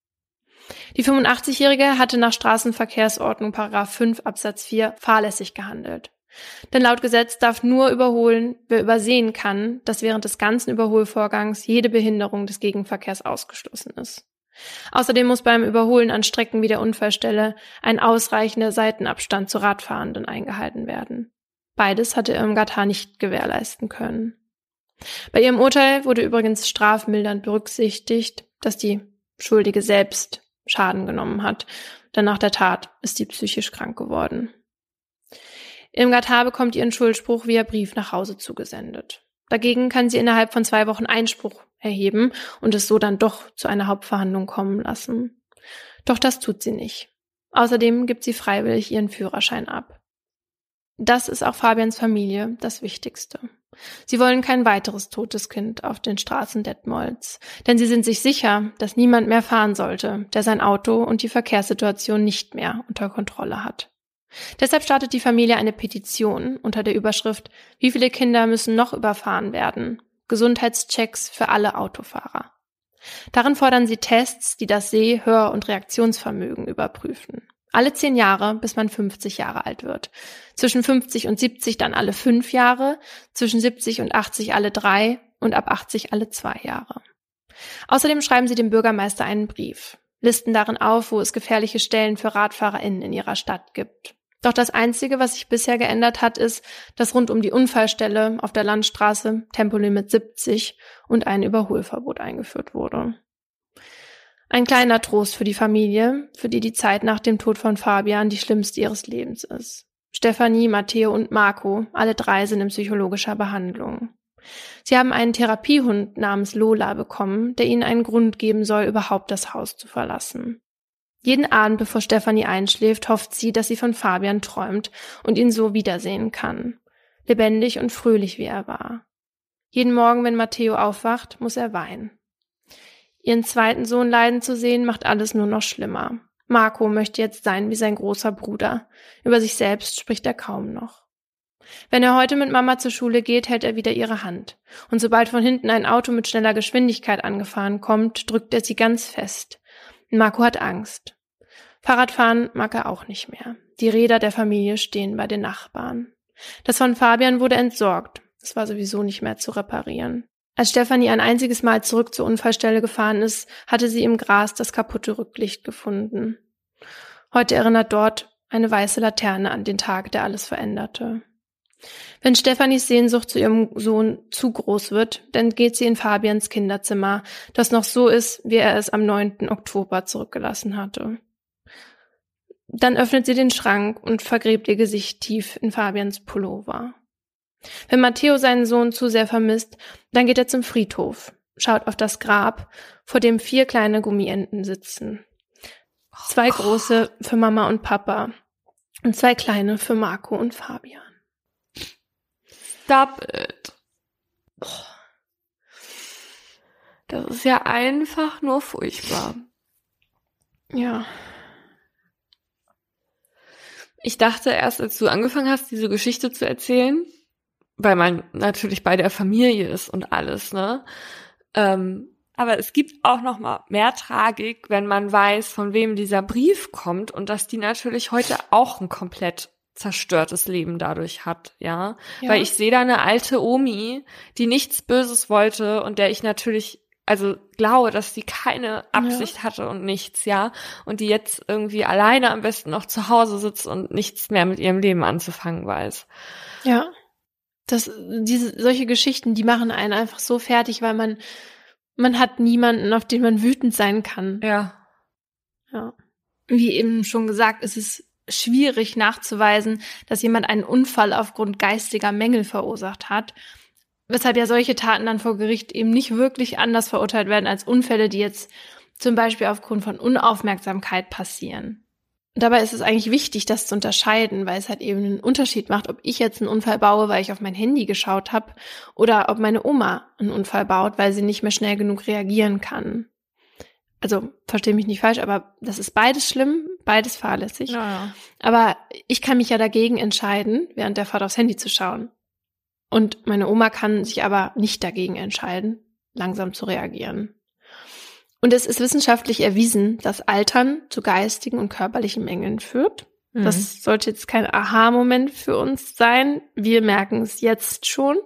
Die fünfundachtzigjährige hatte nach Straßenverkehrsordnung Paragraph fünf Absatz vier fahrlässig gehandelt. Denn laut Gesetz darf nur überholen, wer übersehen kann, dass während des ganzen Überholvorgangs jede Behinderung des Gegenverkehrs ausgeschlossen ist. Außerdem muss beim Überholen an Strecken wie der Unfallstelle ein ausreichender Seitenabstand zu Radfahrenden eingehalten werden. Beides hatte Irmgard H. nicht gewährleisten können. Bei ihrem Urteil wurde übrigens strafmildernd berücksichtigt, dass die Schuldige selbst Schaden genommen hat. Denn nach der Tat ist sie psychisch krank geworden. Irmgard H. bekommt ihren Schuldspruch via Brief nach Hause zugesendet. Dagegen kann sie innerhalb von zwei Wochen Einspruch erheben und es so dann doch zu einer Hauptverhandlung kommen lassen. Doch das tut sie nicht. Außerdem gibt sie freiwillig ihren Führerschein ab. Das ist auch Fabians Familie das Wichtigste. Sie wollen kein weiteres totes Kind auf den Straßen Detmolds, denn sie sind sich sicher, dass niemand mehr fahren sollte, der sein Auto und die Verkehrssituation nicht mehr unter Kontrolle hat. Deshalb startet die Familie eine Petition unter der Überschrift „Wie viele Kinder müssen noch überfahren werden? Gesundheitschecks für alle Autofahrer." Darin fordern sie Tests, die das Seh-, Hör- und Reaktionsvermögen überprüfen. Alle zehn Jahre, bis man fünfzig Jahre alt wird. Zwischen fünfzig und siebzig dann alle fünf Jahre, zwischen siebzig und achtzig alle drei und ab achtzig alle zwei Jahre. Außerdem schreiben sie dem Bürgermeister einen Brief, listen darin auf, wo es gefährliche Stellen für RadfahrerInnen in ihrer Stadt gibt. Doch das Einzige, was sich bisher geändert hat, ist, dass rund um die Unfallstelle auf der Landstraße Tempolimit siebzig und ein Überholverbot eingeführt wurde. Ein kleiner Trost für die Familie, für die die Zeit nach dem Tod von Fabian die schlimmste ihres Lebens ist. Stefanie, Matteo und Marco, alle drei sind in psychologischer Behandlung. Sie haben einen Therapiehund namens Lola bekommen, der ihnen einen Grund geben soll, überhaupt das Haus zu verlassen. Jeden Abend, bevor Stefanie einschläft, hofft sie, dass sie von Fabian träumt und ihn so wiedersehen kann. Lebendig und fröhlich, wie er war. Jeden Morgen, wenn Matteo aufwacht, muss er weinen. Ihren zweiten Sohn leiden zu sehen, macht alles nur noch schlimmer. Marco möchte jetzt sein wie sein großer Bruder. Über sich selbst spricht er kaum noch. Wenn er heute mit Mama zur Schule geht, hält er wieder ihre Hand. Und sobald von hinten ein Auto mit schneller Geschwindigkeit angefahren kommt, drückt er sie ganz fest. Marco hat Angst. Fahrradfahren mag er auch nicht mehr. Die Räder der Familie stehen bei den Nachbarn. Das von Fabian wurde entsorgt. Es war sowieso nicht mehr zu reparieren. Als Stefanie ein einziges Mal zurück zur Unfallstelle gefahren ist, hatte sie im Gras das kaputte Rücklicht gefunden. Heute erinnert dort eine weiße Laterne an den Tag, der alles veränderte. Wenn Stefanis Sehnsucht zu ihrem Sohn zu groß wird, dann geht sie in Fabians Kinderzimmer, das noch so ist, wie er es am neunten Oktober zurückgelassen hatte. Dann öffnet sie den Schrank und vergräbt ihr Gesicht tief in Fabians Pullover. Wenn Matteo seinen Sohn zu sehr vermisst, dann geht er zum Friedhof, schaut auf das Grab, vor dem vier kleine Gummienten sitzen. Zwei große für Mama und Papa und zwei kleine für Marco und Fabian. Stop it. Das ist ja einfach nur furchtbar. Ja. Ich dachte erst, als du angefangen hast, diese Geschichte zu erzählen, weil man natürlich bei der Familie ist und alles, ne? Ähm, aber es gibt auch noch mal mehr Tragik, wenn man weiß, von wem dieser Brief kommt und dass die natürlich heute auch ein komplett zerstörtes Leben dadurch hat, ja? ja. Weil ich sehe da eine alte Omi, die nichts Böses wollte und der ich natürlich, also glaube, dass sie keine Absicht ja. hatte und nichts, ja? Und die jetzt irgendwie alleine am besten noch zu Hause sitzt und nichts mehr mit ihrem Leben anzufangen weiß. Ja. Das, diese, solche Geschichten, die machen einen einfach so fertig, weil man, man hat niemanden, auf den man wütend sein kann. Ja. Ja. Wie eben schon gesagt, ist es schwierig nachzuweisen, dass jemand einen Unfall aufgrund geistiger Mängel verursacht hat, weshalb ja solche Taten dann vor Gericht eben nicht wirklich anders verurteilt werden als Unfälle, die jetzt zum Beispiel aufgrund von Unaufmerksamkeit passieren. Dabei ist es eigentlich wichtig, das zu unterscheiden, weil es halt eben einen Unterschied macht, ob ich jetzt einen Unfall baue, weil ich auf mein Handy geschaut habe, oder ob meine Oma einen Unfall baut, weil sie nicht mehr schnell genug reagieren kann. Also, verstehe mich nicht falsch, aber das ist beides schlimm, beides fahrlässig. Ja, ja. Aber ich kann mich ja dagegen entscheiden, während der Fahrt aufs Handy zu schauen. Und meine Oma kann sich aber nicht dagegen entscheiden, langsam zu reagieren. Und es ist wissenschaftlich erwiesen, dass Altern zu geistigen und körperlichen Mängeln führt. Mhm. Das sollte jetzt kein Aha-Moment für uns sein. Wir merken es jetzt schon.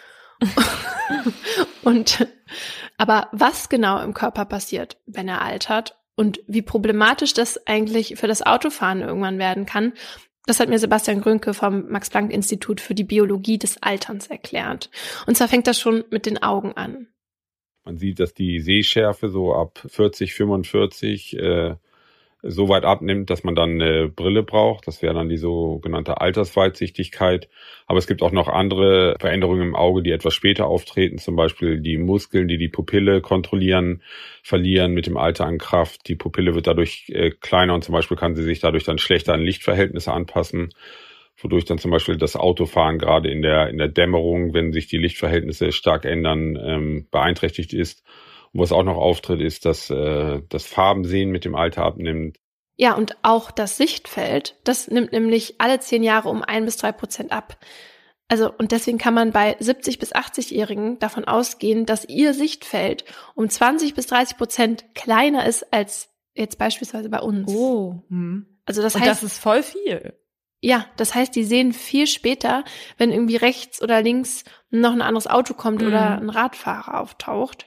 und aber was genau im Körper passiert, wenn er altert und wie problematisch das eigentlich für das Autofahren irgendwann werden kann, Das hat mir Sebastian Grönke vom Max-Planck-Institut für die Biologie des Alterns erklärt. Und zwar fängt das schon mit den Augen an. Man sieht, dass die Sehschärfe so ab vierzig, fünfundvierzig äh, so weit abnimmt, dass man dann eine Brille braucht. Das wäre dann die sogenannte Altersweitsichtigkeit. Aber es gibt auch noch andere Veränderungen im Auge, die etwas später auftreten. Zum Beispiel die Muskeln, die die Pupille kontrollieren, verlieren mit dem Alter an Kraft. Die Pupille wird dadurch äh, kleiner und zum Beispiel kann sie sich dadurch dann schlechter an Lichtverhältnisse anpassen, wodurch dann zum Beispiel das Autofahren gerade in der in der Dämmerung, wenn sich die Lichtverhältnisse stark ändern, ähm, beeinträchtigt ist. Und was auch noch auftritt, ist, dass äh, das Farbensehen mit dem Alter abnimmt. Ja, und auch das Sichtfeld, das nimmt nämlich alle zehn Jahre um ein bis drei Prozent ab. Also, und deswegen kann man bei siebzig- bis achtzig-Jährigen davon ausgehen, dass ihr Sichtfeld um zwanzig bis dreißig Prozent kleiner ist als jetzt beispielsweise bei uns. Oh. Hm. Also das und heißt, das ist voll viel. Ja, das heißt, die sehen viel später, wenn irgendwie rechts oder links noch ein anderes Auto kommt mhm. oder ein Radfahrer auftaucht.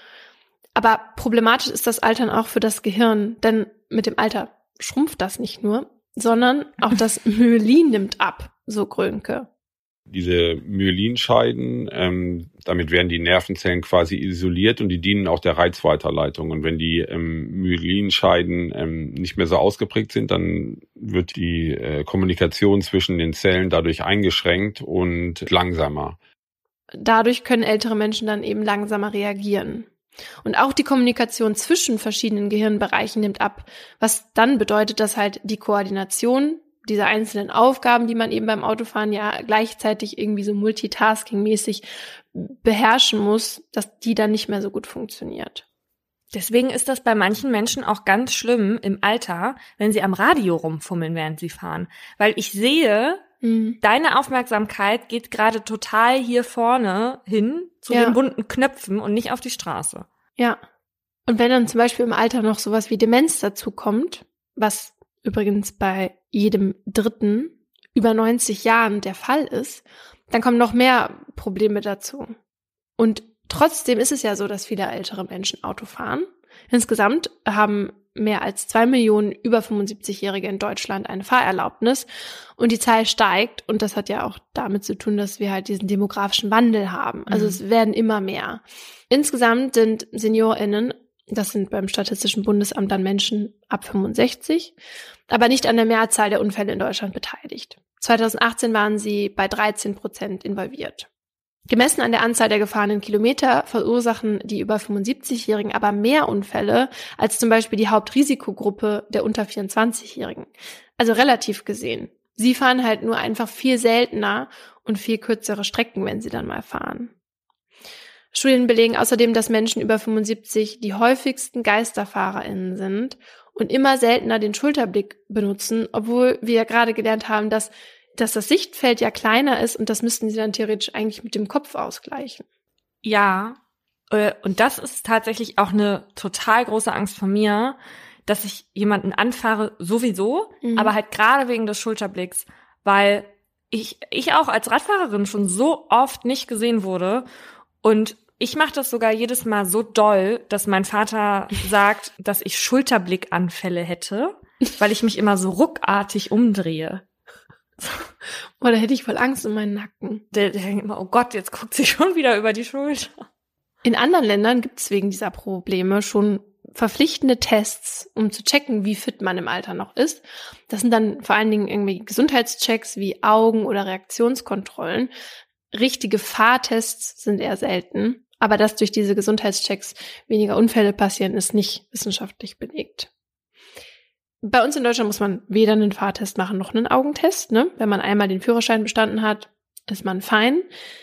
Aber problematisch ist das Altern auch für das Gehirn, denn mit dem Alter schrumpft das nicht nur, sondern auch das Myelin nimmt ab, so Grönke. Diese Myelinscheiden, ähm, damit werden die Nervenzellen quasi isoliert und die dienen auch der Reizweiterleitung. Und wenn die ähm, Myelinscheiden ähm, nicht mehr so ausgeprägt sind, dann wird die äh, Kommunikation zwischen den Zellen dadurch eingeschränkt und langsamer. Dadurch können ältere Menschen dann eben langsamer reagieren. Und auch die Kommunikation zwischen verschiedenen Gehirnbereichen nimmt ab, was dann bedeutet, dass halt die Koordination dieser einzelnen Aufgaben, die man eben beim Autofahren ja gleichzeitig irgendwie so multitasking-mäßig beherrschen muss, dass die dann nicht mehr so gut funktioniert. Deswegen ist das bei manchen Menschen auch ganz schlimm im Alter, wenn sie am Radio rumfummeln, während sie fahren. Weil ich sehe, mhm. deine Aufmerksamkeit geht gerade total hier vorne hin zu ja. den bunten Knöpfen und nicht auf die Straße. Ja. Und wenn dann zum Beispiel im Alter noch sowas wie Demenz dazu kommt, was übrigens bei jedem Dritten über neunzig Jahren der Fall ist, dann kommen noch mehr Probleme dazu. Und trotzdem ist es ja so, dass viele ältere Menschen Auto fahren. Insgesamt haben mehr als zwei Millionen über fünfundsiebzig-Jährige in Deutschland eine Fahrerlaubnis. Und die Zahl steigt. Und das hat ja auch damit zu tun, dass wir halt diesen demografischen Wandel haben. Also mhm. es werden immer mehr. Insgesamt sind SeniorInnen, das sind beim Statistischen Bundesamt dann Menschen ab fünfundsechzig, aber nicht an der Mehrzahl der Unfälle in Deutschland beteiligt. zweitausendachtzehn waren sie bei dreizehn Prozent involviert. Gemessen an der Anzahl der gefahrenen Kilometer verursachen die über fünfundsiebzig-Jährigen aber mehr Unfälle als zum Beispiel die Hauptrisikogruppe der unter vierundzwanzig-Jährigen. Also relativ gesehen. Sie fahren halt nur einfach viel seltener und viel kürzere Strecken, wenn sie dann mal fahren. Studien belegen außerdem, dass Menschen über fünfundsiebzig die häufigsten GeisterfahrerInnen sind und immer seltener den Schulterblick benutzen, obwohl wir ja gerade gelernt haben, dass, dass das Sichtfeld ja kleiner ist und das müssten sie dann theoretisch eigentlich mit dem Kopf ausgleichen. Ja, und das ist tatsächlich auch eine total große Angst von mir, dass ich jemanden anfahre sowieso, mhm. aber halt gerade wegen des Schulterblicks, weil ich, ich auch als Radfahrerin schon so oft nicht gesehen wurde und ich mache das sogar jedes Mal so doll, dass mein Vater sagt, dass ich Schulterblickanfälle hätte, weil ich mich immer so ruckartig umdrehe. Oh, da hätte ich voll Angst um meinen Nacken. Der, der denkt immer, oh Gott, jetzt guckt sie schon wieder über die Schulter. In anderen Ländern gibt es wegen dieser Probleme schon verpflichtende Tests, um zu checken, wie fit man im Alter noch ist. Das sind dann vor allen Dingen irgendwie Gesundheitschecks wie Augen- oder Reaktionskontrollen. Richtige Fahrtests sind eher selten. Aber dass durch diese Gesundheitschecks weniger Unfälle passieren, ist nicht wissenschaftlich belegt. Bei uns in Deutschland muss man weder einen Fahrtest machen noch einen Augentest. Ne? Wenn man einmal den Führerschein bestanden hat, ist man fein.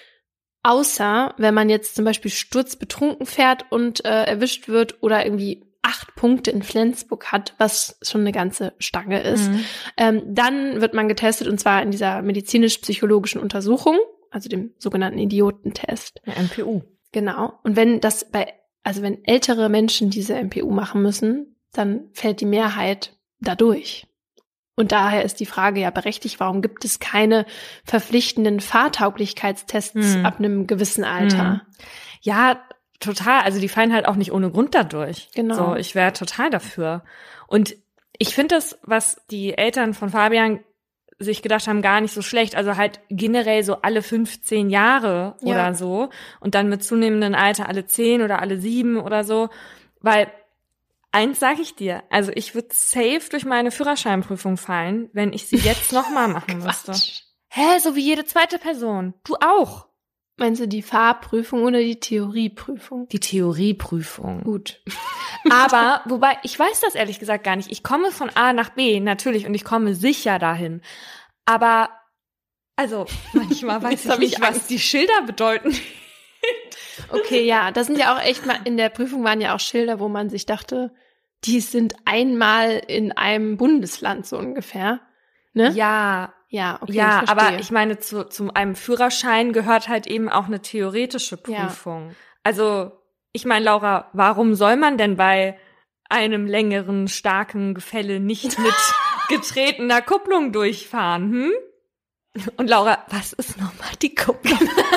Außer wenn man jetzt zum Beispiel sturzbetrunken fährt und äh, erwischt wird oder irgendwie acht Punkte in Flensburg hat, was schon eine ganze Stange ist. Mhm. Ähm, dann wird man getestet und zwar in dieser medizinisch-psychologischen Untersuchung, also dem sogenannten Idiotentest. Ja, M P U. Genau. Und wenn das bei, also wenn ältere Menschen diese M P U machen müssen, dann fällt die Mehrheit dadurch. Und daher ist die Frage ja berechtigt, warum gibt es keine verpflichtenden Fahrtauglichkeitstests hm. ab einem gewissen Alter? Hm. Ja, total. Also die fallen halt auch nicht ohne Grund dadurch. Genau. So, ich wäre total dafür. Und ich finde das, was die Eltern von Fabian sich gedacht haben, gar nicht so schlecht. Also halt generell so alle fünfzehn Jahre Ja. oder so. Und dann mit zunehmendem Alter alle zehn oder alle sieben oder so. Weil eins sage ich dir, also ich würde safe durch meine Führerscheinprüfung fallen, wenn ich sie jetzt nochmal machen müsste. Hä, so wie jede zweite Person. Du auch. Meinst du die Fahrprüfung oder die Theorieprüfung? Die Theorieprüfung. Gut. Aber, wobei, ich weiß das ehrlich gesagt gar nicht. Ich komme von A nach B, natürlich, und ich komme sicher dahin. Aber, also, manchmal weiß Jetzt ich hab ich nicht, was Angst. die Schilder bedeuten. Okay, ja, das sind ja auch echt mal, in der Prüfung waren ja auch Schilder, wo man sich dachte, die sind einmal in einem Bundesland so ungefähr. Ne? Ja, Ja, okay, ja, ich aber verstehe. ich meine, zu, zu einem Führerschein gehört halt eben auch eine theoretische Ja. Prüfung. Also, ich meine, Laura, warum soll man denn bei einem längeren, starken Gefälle nicht mit getretener Kupplung durchfahren, hm? Und Laura, was ist nochmal die Kupplung?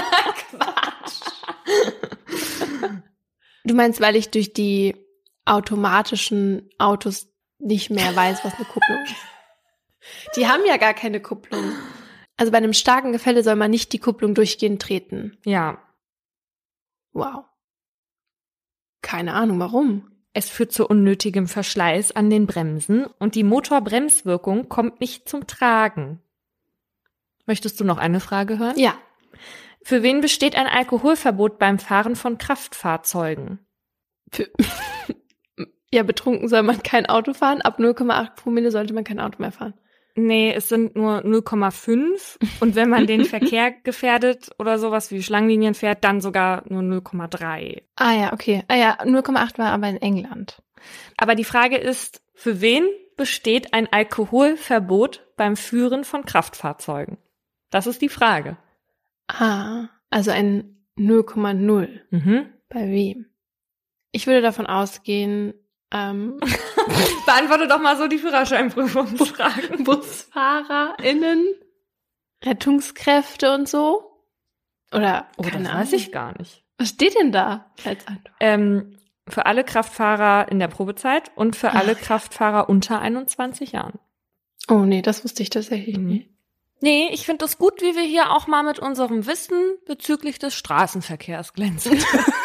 Du meinst, weil ich durch die automatischen Autos nicht mehr weiß, was eine Kupplung ist? Die haben ja gar keine Kupplung. Also bei einem starken Gefälle soll man nicht die Kupplung durchgehend treten. Ja, Wow. Keine Ahnung, warum. es führt zu unnötigem Verschleiß an den Bremsen und die Motorbremswirkung kommt nicht zum Tragen. Möchtest du noch eine Frage hören? Ja. Für wen besteht ein Alkoholverbot beim Fahren von Kraftfahrzeugen? Für ja, betrunken soll man kein Auto fahren. Ab null Komma acht Promille sollte man kein Auto mehr fahren. Nee, es sind nur null Komma fünf und wenn man den Verkehr gefährdet oder sowas wie Schlangenlinien fährt, dann sogar nur null Komma drei. Ah ja, okay. Ah ja, null Komma acht war aber in England. Aber die Frage ist, für wen besteht ein Alkoholverbot beim Führen von Kraftfahrzeugen? Das ist die Frage. Ah, also ein null Komma null. Mhm. Bei wem? Ich würde davon ausgehen, ähm, Beantworte doch mal so die Führerscheinprüfungsfragen. BusfahrerInnen, Rettungskräfte und so? Oder, Oh, keine das Ahnung. weiß ich gar nicht. Was steht denn da als Antwort? Ähm, für alle Kraftfahrer in der Probezeit und für alle Ach. Kraftfahrer unter einundzwanzig Jahren. Oh nee, das wusste ich tatsächlich Mhm. nicht. Nee, ich finde es gut, wie wir hier auch mal mit unserem Wissen bezüglich des Straßenverkehrs glänzen.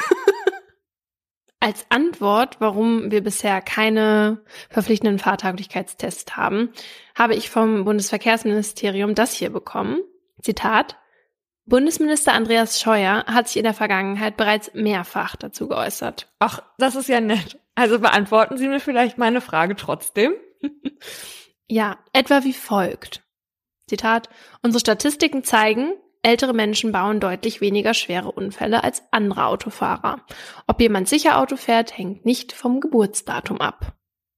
Als Antwort, warum wir bisher keine verpflichtenden Fahrtauglichkeitstests haben, habe ich vom Bundesverkehrsministerium das hier bekommen. Zitat: Bundesminister Andreas Scheuer hat sich in der Vergangenheit bereits mehrfach dazu geäußert. Ach, das ist ja nett. Also beantworten Sie mir vielleicht meine Frage trotzdem. Ja, etwa wie folgt. Zitat: Unsere Statistiken zeigen, ältere Menschen bauen deutlich weniger schwere Unfälle als andere Autofahrer. Ob jemand sicher Auto fährt, hängt nicht vom Geburtsdatum ab.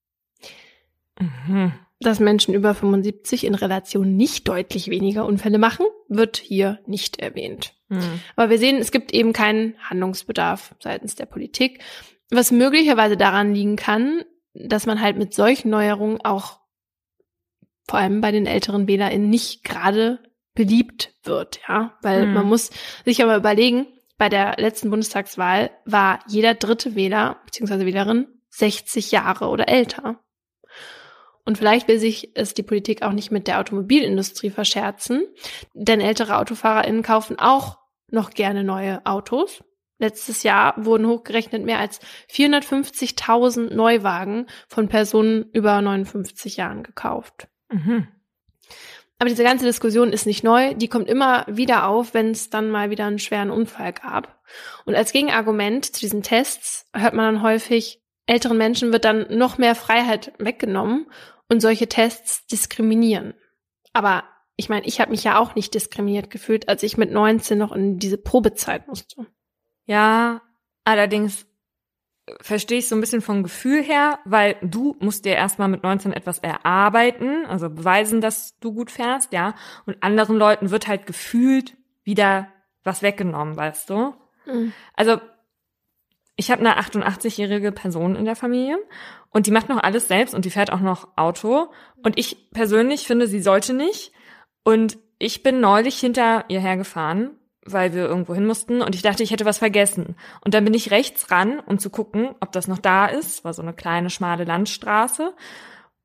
Mhm. Dass Menschen über fünfundsiebzig in Relation nicht deutlich weniger Unfälle machen, wird hier nicht erwähnt. Mhm. Aber wir sehen, es gibt eben keinen Handlungsbedarf seitens der Politik, was möglicherweise daran liegen kann, dass man halt mit solchen Neuerungen auch vor allem bei den älteren WählerInnen nicht gerade beliebt wird, ja, weil Mhm. man muss sich aber überlegen, bei der letzten Bundestagswahl war jeder dritte Wähler bzw. Wählerin sechzig Jahre oder älter. Und vielleicht will sich es die Politik auch nicht mit der Automobilindustrie verscherzen, denn ältere AutofahrerInnen kaufen auch noch gerne neue Autos. Letztes Jahr wurden hochgerechnet mehr als vierhundertfünfzigtausend Neuwagen von Personen über neunundfünfzig Jahren gekauft. Mhm. Aber diese ganze Diskussion ist nicht neu, die kommt immer wieder auf, wenn es dann mal wieder einen schweren Unfall gab. Und als Gegenargument zu diesen Tests hört man dann häufig, älteren Menschen wird dann noch mehr Freiheit weggenommen und solche Tests diskriminieren. Aber ich meine, ich habe mich ja auch nicht diskriminiert gefühlt, als ich mit neunzehn noch in diese Probezeit musste. Ja, allerdings verstehe ich so ein bisschen vom Gefühl her, weil du musst dir erstmal mit neunzehn etwas erarbeiten, also beweisen, dass du gut fährst, ja. Und anderen Leuten wird halt gefühlt wieder was weggenommen, weißt du? Mhm. Also ich habe eine achtundachtzigjährige Person in der Familie und die macht noch alles selbst und die fährt auch noch Auto. Und ich persönlich finde, sie sollte nicht. Und ich bin neulich hinter ihr hergefahren, weil wir irgendwo hin mussten und ich dachte, ich hätte was vergessen. Und dann bin ich rechts ran, um zu gucken, ob das noch da ist. War so eine kleine, schmale Landstraße.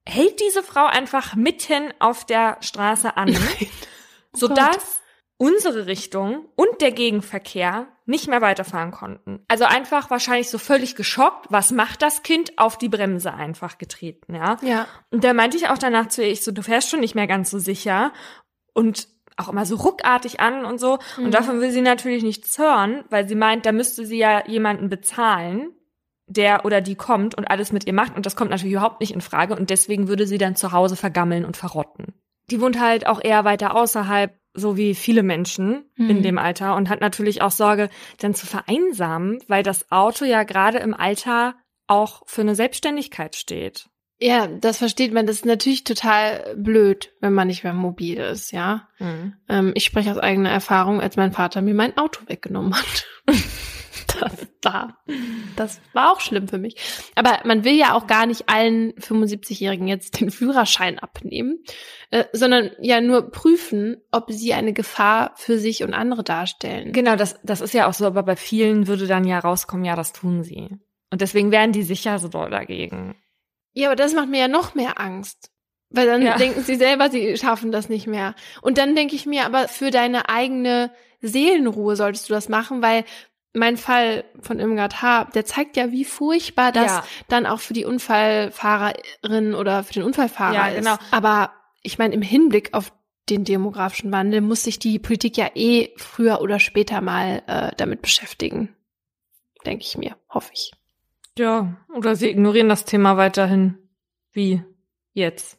hält diese Frau einfach mitten auf der Straße an, sodass unsere Richtung und der Gegenverkehr nicht mehr weiterfahren konnten. Also einfach wahrscheinlich so völlig geschockt, was macht das Kind, auf die Bremse einfach getreten, ja. Ja. Und da meinte ich auch danach zu ihr, ich so, du fährst schon nicht mehr ganz so sicher und auch immer so ruckartig an und so. Mhm. Und davon will sie natürlich nichts hören, weil sie meint, da müsste sie ja jemanden bezahlen, der oder die kommt und alles mit ihr macht. Und das kommt natürlich überhaupt nicht in Frage. Und deswegen würde sie dann zu Hause vergammeln und verrotten. Die wohnt halt auch eher weiter außerhalb, so wie viele Menschen mhm. in dem Alter. Und hat natürlich auch Sorge, dann zu vereinsamen, weil das Auto ja gerade im Alter auch für eine Selbstständigkeit steht. Ja, das versteht man. Das ist natürlich total blöd, wenn man nicht mehr mobil ist, ja. Mhm. Ähm, ich spreche aus eigener Erfahrung, als mein Vater mir mein Auto weggenommen hat. Das war, das war auch schlimm für mich. Aber man will ja auch gar nicht allen fünfundsiebzigjährigen jetzt den Führerschein abnehmen, äh, sondern ja nur prüfen, ob sie eine Gefahr für sich und andere darstellen. Genau, das, das ist ja auch so, aber bei vielen würde dann ja rauskommen, ja, das tun sie. Und deswegen wären die sicher so doll dagegen. Ja, aber das macht mir ja noch mehr Angst. Weil dann ja. denken sie selber, sie schaffen das nicht mehr. Und dann denke ich mir, aber für deine eigene Seelenruhe solltest du das machen, weil mein Fall von Irmgard H., der zeigt ja, wie furchtbar das ja. dann auch für die Unfallfahrerin oder für den Unfallfahrer ja, genau. ist. Aber ich meine, im Hinblick auf den demografischen Wandel muss sich die Politik ja eh früher oder später mal äh, damit beschäftigen. Denke ich mir, hoffe ich. Ja, oder sie ignorieren das Thema weiterhin. Wie jetzt.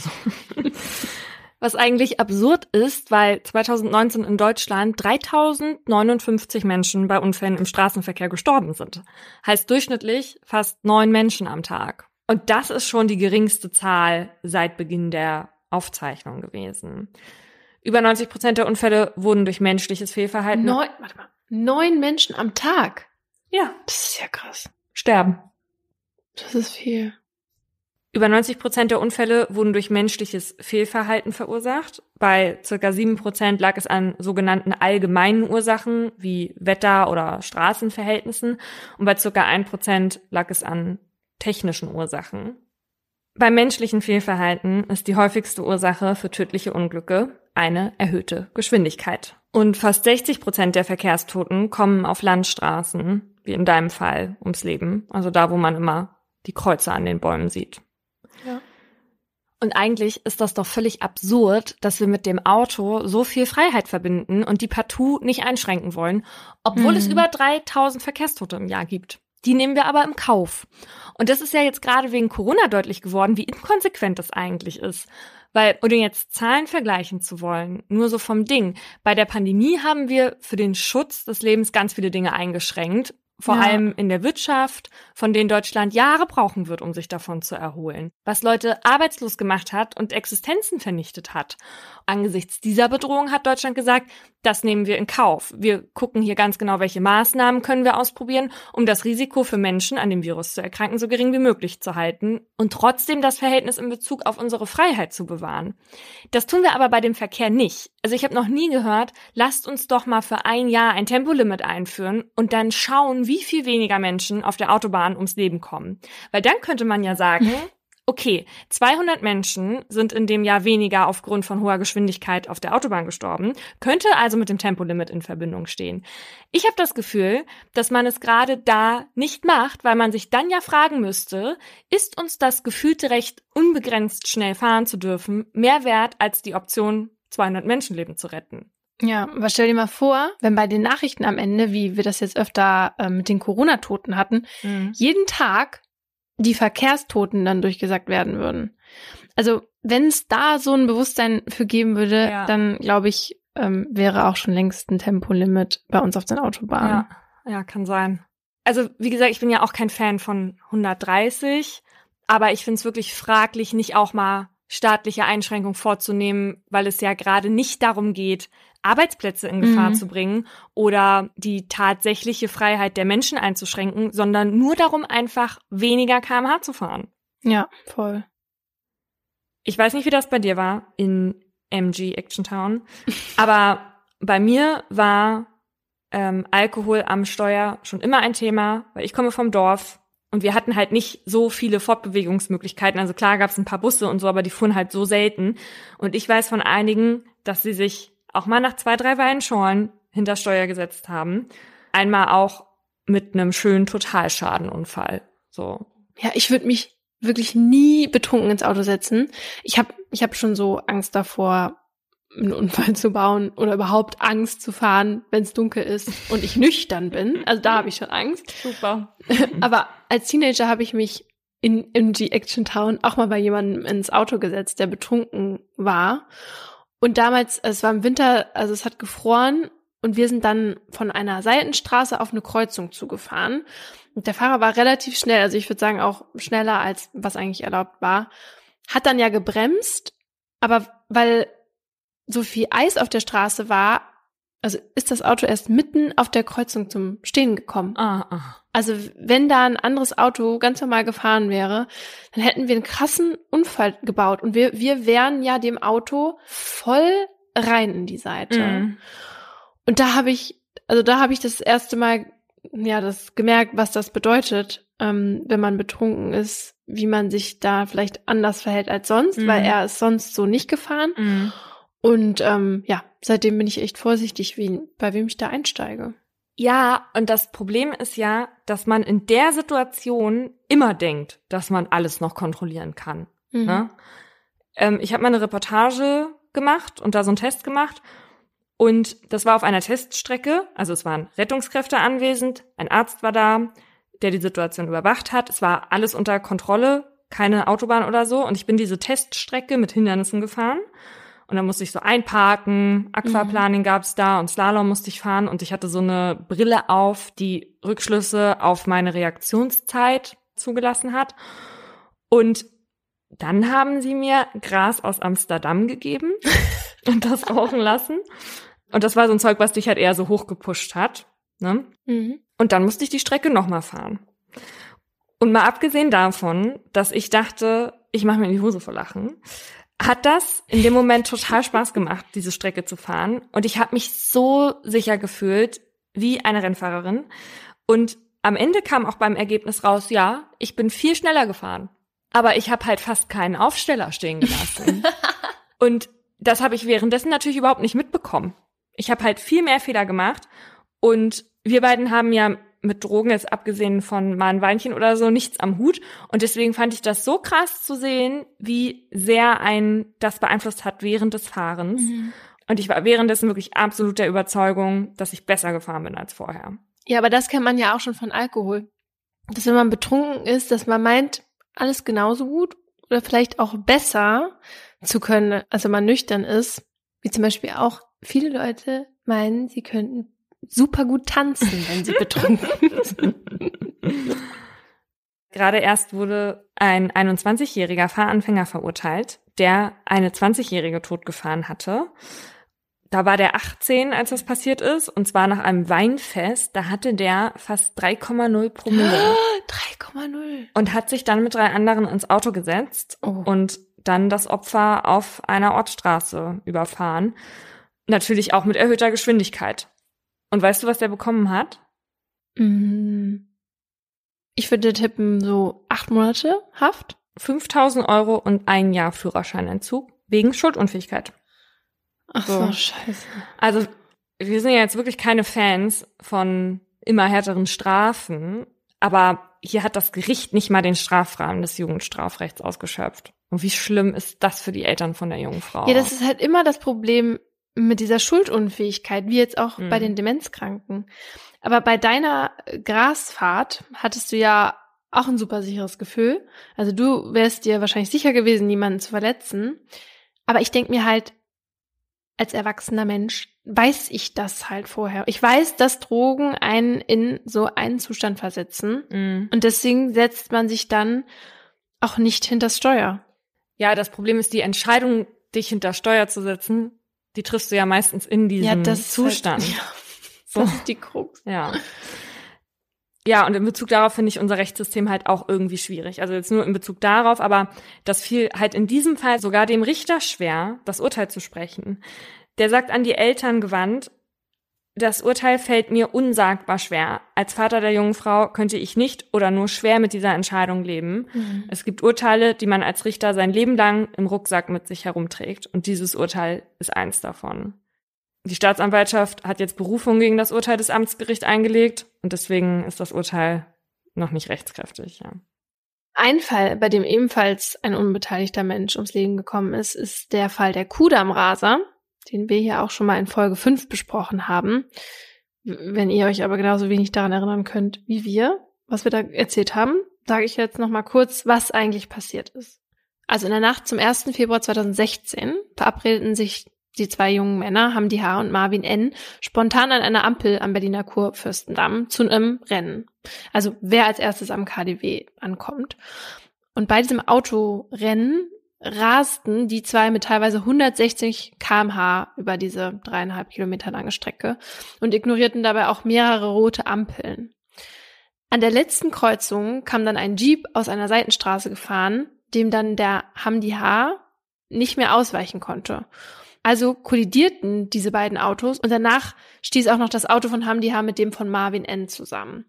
Was eigentlich absurd ist, weil zweitausendneunzehn in Deutschland dreitausendneunundfünfzig Menschen bei Unfällen im Straßenverkehr gestorben sind. Heißt durchschnittlich fast neun Menschen am Tag. Und das ist schon die geringste Zahl seit Beginn der Aufzeichnung gewesen. Über neunzig Prozent der Unfälle wurden durch menschliches Fehlverhalten. Neun, warte mal, neun Menschen am Tag? Ja. Das ist ja krass. Sterben. Das ist viel. Über neunzig Prozent der Unfälle wurden durch menschliches Fehlverhalten verursacht. Bei circa sieben Prozent lag es an sogenannten allgemeinen Ursachen wie Wetter- oder Straßenverhältnissen und bei circa ein Prozent lag es an technischen Ursachen. Beim menschlichen Fehlverhalten ist die häufigste Ursache für tödliche Unglücke eine erhöhte Geschwindigkeit. Und fast sechzig Prozent der Verkehrstoten kommen auf Landstraßen, wie in deinem Fall, ums Leben. Also da, wo man immer die Kreuze an den Bäumen sieht. Ja. Und eigentlich ist das doch völlig absurd, dass wir mit dem Auto so viel Freiheit verbinden und die partout nicht einschränken wollen, obwohl mhm. es über dreitausend Verkehrstote im Jahr gibt. Die nehmen wir aber im Kauf. Und das ist ja jetzt gerade wegen Corona deutlich geworden, wie inkonsequent das eigentlich ist. Weil, ohne jetzt Zahlen vergleichen zu wollen, nur so vom Ding. Bei der Pandemie haben wir für den Schutz des Lebens ganz viele Dinge eingeschränkt. Vor ja. allem in der Wirtschaft, von denen Deutschland Jahre brauchen wird, um sich davon zu erholen. Was Leute arbeitslos gemacht hat und Existenzen vernichtet hat. Angesichts dieser Bedrohung hat Deutschland gesagt, das nehmen wir in Kauf. Wir gucken hier ganz genau, welche Maßnahmen können wir ausprobieren, um das Risiko für Menschen, an dem Virus zu erkranken, so gering wie möglich zu halten und trotzdem das Verhältnis in Bezug auf unsere Freiheit zu bewahren. Das tun wir aber bei dem Verkehr nicht. Also ich habe noch nie gehört, lasst uns doch mal für ein Jahr ein Tempolimit einführen und dann schauen, wie viel weniger Menschen auf der Autobahn ums Leben kommen. Weil dann könnte man ja sagen, okay, zweihundert Menschen sind in dem Jahr weniger aufgrund von hoher Geschwindigkeit auf der Autobahn gestorben, könnte also mit dem Tempolimit in Verbindung stehen. Ich habe das Gefühl, dass man es gerade da nicht macht, weil man sich dann ja fragen müsste, ist uns das gefühlte Recht, unbegrenzt schnell fahren zu dürfen, mehr wert als die Option, zweihundert Menschenleben zu retten? Ja, aber stell dir mal vor, wenn bei den Nachrichten am Ende, wie wir das jetzt öfter äh, mit den Corona-Toten hatten, mhm. jeden Tag die Verkehrstoten dann durchgesagt werden würden. Also wenn es da so ein Bewusstsein für geben würde, ja. dann glaube ich, ähm, wäre auch schon längst ein Tempolimit bei uns auf den Autobahnen. Ja, ja, kann sein. Also wie gesagt, ich bin ja auch kein Fan von hundertdreißig, aber ich finde es wirklich fraglich, nicht auch mal staatliche Einschränkungen vorzunehmen, weil es ja gerade nicht darum geht, Arbeitsplätze in Gefahr mhm. zu bringen oder die tatsächliche Freiheit der Menschen einzuschränken, sondern nur darum, einfach weniger Kilometer pro Stunde zu fahren. Ja, voll. Ich weiß nicht, wie das bei dir war in M G Action Town, aber bei mir war ähm, Alkohol am Steuer schon immer ein Thema, weil ich komme vom Dorf. Und wir hatten halt nicht so viele Fortbewegungsmöglichkeiten. Also klar gab es ein paar Busse und so, aber die fuhren halt so selten. Und ich weiß von einigen, dass sie sich auch mal nach zwei, drei Weinschorlen hinter Steuer gesetzt haben. Einmal auch mit einem schönen Totalschadenunfall. So. Ja, ich würde mich wirklich nie betrunken ins Auto setzen. Ich habe ich hab schon so Angst davor, einen Unfall zu bauen oder überhaupt Angst zu fahren, wenn es dunkel ist und ich nüchtern bin. Also da habe ich schon Angst. Super. Aber als Teenager habe ich mich in M G Action Town auch mal bei jemandem ins Auto gesetzt, der betrunken war. Und damals, es war im Winter, also es hat gefroren und wir sind dann von einer Seitenstraße auf eine Kreuzung zugefahren. Und der Fahrer war relativ schnell, also ich würde sagen auch schneller, als was eigentlich erlaubt war. Hat dann ja gebremst, aber weil so viel Eis auf der Straße war, also ist das Auto erst mitten auf der Kreuzung zum Stehen gekommen. Ah, ah. Also wenn da ein anderes Auto ganz normal gefahren wäre, dann hätten wir einen krassen Unfall gebaut. Und wir wir wären ja dem Auto voll rein in die Seite. Mhm. Und da habe ich, also da habe ich das erste Mal ja das gemerkt, was das bedeutet, ähm, wenn man betrunken ist, wie man sich da vielleicht anders verhält als sonst, Mhm. weil er ist sonst so nicht gefahren. Mhm. Und ähm, ja, seitdem bin ich echt vorsichtig, wie, bei wem ich da einsteige. Ja, und das Problem ist ja, dass man in der Situation immer denkt, dass man alles noch kontrollieren kann. Mhm. Ne? Ähm, ich habe mal eine Reportage gemacht und da so einen Test gemacht. Und das war auf einer Teststrecke. Also es waren Rettungskräfte anwesend, ein Arzt war da, der die Situation überwacht hat. Es war alles unter Kontrolle, keine Autobahn oder so. Und ich bin diese Teststrecke mit Hindernissen gefahren. Und dann musste ich so einparken, Aquaplaning gab's da und Slalom musste ich fahren. Und ich hatte so eine Brille auf, die Rückschlüsse auf meine Reaktionszeit zugelassen hat. Und dann haben sie mir Gras aus Amsterdam gegeben und das rauchen lassen. Und das war so ein Zeug, was dich halt eher so hochgepusht hat. Ne? Mhm. Und dann musste ich die Strecke nochmal fahren. Und mal abgesehen davon, dass ich dachte, ich mache mir in die Hose vor Lachen, hat das in dem Moment total Spaß gemacht, diese Strecke zu fahren. Und ich habe mich so sicher gefühlt wie eine Rennfahrerin. Und am Ende kam auch beim Ergebnis raus, ja, ich bin viel schneller gefahren. Aber ich habe halt fast keinen Aufsteller stehen gelassen. Und das habe ich währenddessen natürlich überhaupt nicht mitbekommen. Ich habe halt viel mehr Fehler gemacht. Und wir beiden haben ja mit Drogen, jetzt abgesehen von mal ein Weinchen oder so, nichts am Hut. Und deswegen fand ich das so krass zu sehen, wie sehr einen das beeinflusst hat während des Fahrens. Mhm. Und ich war währenddessen wirklich absolut der Überzeugung, dass ich besser gefahren bin als vorher. Ja, aber das kennt man ja auch schon von Alkohol. Dass wenn man betrunken ist, dass man meint, alles genauso gut oder vielleicht auch besser zu können, als wenn man nüchtern ist. Wie zum Beispiel auch viele Leute meinen, sie könnten super gut tanzen, wenn sie betrunken sind. Gerade erst wurde ein einundzwanzigjähriger Fahranfänger verurteilt, der eine zwanzigjährige totgefahren hatte. Da war der achtzehn, als das passiert ist, und zwar nach einem Weinfest. Da hatte der fast drei Komma null Promille. drei Komma null. Und hat sich dann mit drei anderen ins Auto gesetzt Oh. und dann das Opfer auf einer Ortsstraße überfahren. Natürlich auch mit erhöhter Geschwindigkeit. Und weißt du, was der bekommen hat? Ich würde tippen, so acht Monate Haft. fünftausend Euro und ein Jahr Führerscheinentzug wegen Schuldunfähigkeit. Ach so, So. scheiße. Also wir sind ja jetzt wirklich keine Fans von immer härteren Strafen, aber hier hat das Gericht nicht mal den Strafrahmen des Jugendstrafrechts ausgeschöpft. Und wie schlimm ist das für die Eltern von der jungen Frau? Ja, das ist halt immer das Problem mit dieser Schuldunfähigkeit, wie jetzt auch Mhm. bei den Demenzkranken. Aber bei deiner Grasfahrt hattest du ja auch ein super sicheres Gefühl. Also du wärst dir wahrscheinlich sicher gewesen, niemanden zu verletzen. Aber ich denke mir halt, als erwachsener Mensch weiß ich das halt vorher. Ich weiß, dass Drogen einen in so einen Zustand versetzen. Mhm. Und deswegen setzt man sich dann auch nicht hinters Steuer. Ja, das Problem ist, die Entscheidung, dich hinter Steuer zu setzen, die triffst du ja meistens in diesem Zustand. Halt, ja, So. das ist die Krux. Ja. Ja, und in Bezug darauf finde ich unser Rechtssystem halt auch irgendwie schwierig. Also jetzt nur in Bezug darauf, aber das fiel halt in diesem Fall sogar dem Richter schwer, das Urteil zu sprechen. Der sagt an die Eltern gewandt, Das Urteil fällt mir unsagbar schwer. Als Vater der jungen Frau könnte ich nicht oder nur schwer mit dieser Entscheidung leben. Mhm. Es gibt Urteile, die man als Richter sein Leben lang im Rucksack mit sich herumträgt. Und dieses Urteil ist eins davon. Die Staatsanwaltschaft hat jetzt Berufung gegen das Urteil des Amtsgerichts eingelegt. Und deswegen ist das Urteil noch nicht rechtskräftig. Ja. Ein Fall, bei dem ebenfalls ein unbeteiligter Mensch ums Leben gekommen ist, ist der Fall der Kudamm-Raser, den wir hier auch schon mal in Folge fünf besprochen haben. Wenn ihr euch aber genauso wenig daran erinnern könnt wie wir, was wir da erzählt haben, sage ich jetzt noch mal kurz, was eigentlich passiert ist. Also in der Nacht zum ersten Februar zweitausendsechzehn verabredeten sich die zwei jungen Männer, Hamdi H. und Marvin N., spontan an einer Ampel am Berliner Kurfürstendamm zu einem Rennen. Also wer als erstes am K D W ankommt. Und bei diesem Autorennen rasten die zwei mit teilweise hundertsechzig Kilometer pro Stunde über diese dreieinhalb Kilometer lange Strecke und ignorierten dabei auch mehrere rote Ampeln. An der letzten Kreuzung kam dann ein Jeep aus einer Seitenstraße gefahren, dem dann der Hamdi H. nicht mehr ausweichen konnte. Also kollidierten diese beiden Autos und danach stieß auch noch das Auto von Hamdi H. mit dem von Marvin N. zusammen.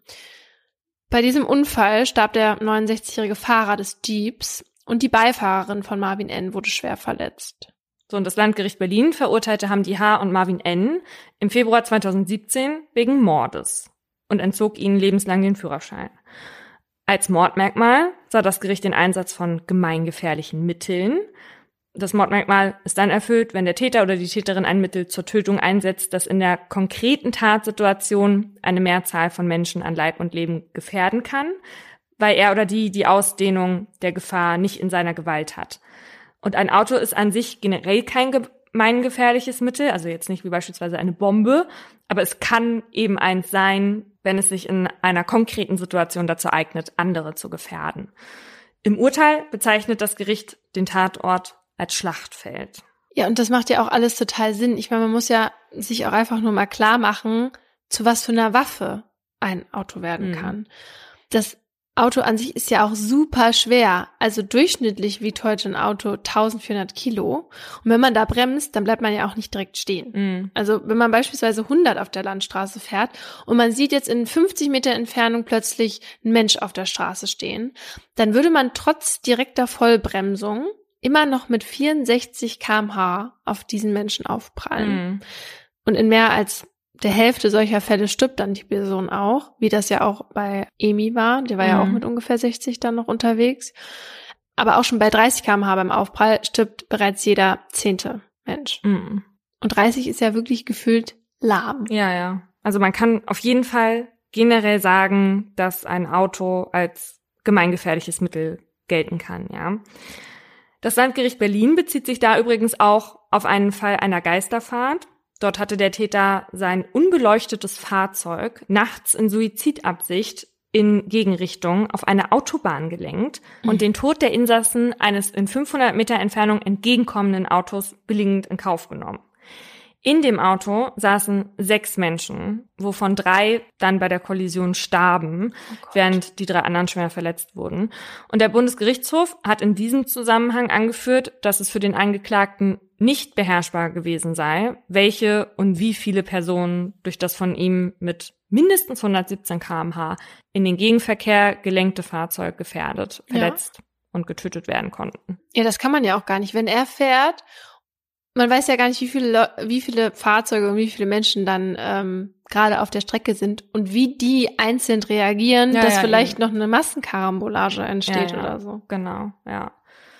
Bei diesem Unfall starb der neunundsechzigjährige Fahrer des Jeeps und die Beifahrerin von Marvin N. wurde schwer verletzt. So, und das Landgericht Berlin verurteilte Hamdi H. und Marvin N. im Februar zweitausendsiebzehn wegen Mordes und entzog ihnen lebenslang den Führerschein. Als Mordmerkmal sah das Gericht den Einsatz von gemeingefährlichen Mitteln. Das Mordmerkmal ist dann erfüllt, wenn der Täter oder die Täterin ein Mittel zur Tötung einsetzt, das in der konkreten Tatsituation eine Mehrzahl von Menschen an Leib und Leben gefährden kann, weil er oder die die Ausdehnung der Gefahr nicht in seiner Gewalt hat. Und ein Auto ist an sich generell kein gemeingefährliches Mittel, also jetzt nicht wie beispielsweise eine Bombe, aber es kann eben eins sein, wenn es sich in einer konkreten Situation dazu eignet, andere zu gefährden. Im Urteil bezeichnet das Gericht den Tatort als Schlachtfeld. Ja, und das macht ja auch alles total Sinn. Ich meine, man muss ja sich auch einfach nur mal klar machen, zu was für einer Waffe ein Auto werden mhm. kann. Das Auto an sich ist ja auch super schwer. Also durchschnittlich wiegt heute ein Auto eintausendvierhundert Kilo. Und wenn man da bremst, dann bleibt man ja auch nicht direkt stehen. Mhm. Also wenn man beispielsweise hundert auf der Landstraße fährt und man sieht jetzt in fünfzig Meter Entfernung plötzlich einen Mensch auf der Straße stehen, dann würde man trotz direkter Vollbremsung immer noch mit vierundsechzig Kilometer pro Stunde auf diesen Menschen aufprallen. Mhm. Und in mehr als der Hälfte solcher Fälle stirbt dann die Person auch, wie das ja auch bei Emi war. Die war mhm. ja auch mit ungefähr sechzig dann noch unterwegs. Aber auch schon bei dreißig Kilometer pro Stunde beim Aufprall stirbt bereits jeder zehnte Mensch. Mhm. Und dreißig ist ja wirklich gefühlt lahm. Ja, ja. Also man kann auf jeden Fall generell sagen, dass ein Auto als gemeingefährliches Mittel gelten kann, ja. Das Landgericht Berlin bezieht sich da übrigens auch auf einen Fall einer Geisterfahrt. Dort hatte der Täter sein unbeleuchtetes Fahrzeug nachts in Suizidabsicht in Gegenrichtung auf eine Autobahn gelenkt und mhm. den Tod der Insassen eines in fünfhundert Meter Entfernung entgegenkommenden Autos billigend in Kauf genommen. In dem Auto saßen sechs Menschen, wovon drei dann bei der Kollision starben, oh während die drei anderen schwer verletzt wurden. Und der Bundesgerichtshof hat in diesem Zusammenhang angeführt, dass es für den Angeklagten nicht beherrschbar gewesen sei, welche und wie viele Personen durch das von ihm mit mindestens hundertsiebzehn Kilometer pro Stunde in den Gegenverkehr gelenkte Fahrzeug gefährdet, verletzt ja. und getötet werden konnten. Ja, das kann man ja auch gar nicht. Wenn er fährt, man weiß ja gar nicht, wie viele wie viele Fahrzeuge und wie viele Menschen dann ähm, gerade auf der Strecke sind und wie die einzeln reagieren, ja, dass ja, vielleicht eben. noch eine Massenkarambolage entsteht ja, ja, oder so. Genau, ja.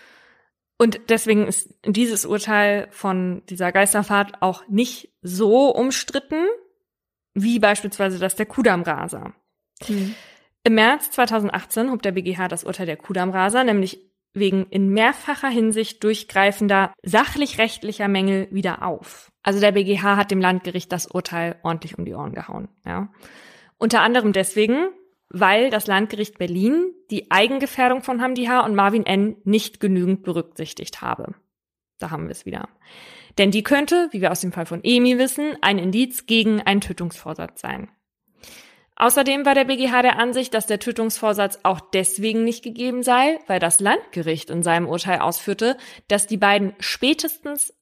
Und deswegen ist dieses Urteil von dieser Geisterfahrt auch nicht so umstritten, wie beispielsweise das der Kudamm-Raser. Hm. Im März zweitausendachtzehn hob der B G H das Urteil der Kudamm-Raser nämlich wegen in mehrfacher Hinsicht durchgreifender sachlich-rechtlicher Mängel wieder auf. Also der B G H hat dem Landgericht das Urteil ordentlich um die Ohren gehauen. Ja. Unter anderem deswegen, weil das Landgericht Berlin die Eigengefährdung von Hamdi H. und Marvin N. nicht genügend berücksichtigt habe. Da haben wir es wieder. Denn die könnte, wie wir aus dem Fall von Emi wissen, ein Indiz gegen einen Tötungsvorsatz sein. Außerdem war der B G H der Ansicht, dass der Tötungsvorsatz auch deswegen nicht gegeben sei, weil das Landgericht in seinem Urteil ausführte, dass die beiden spätestens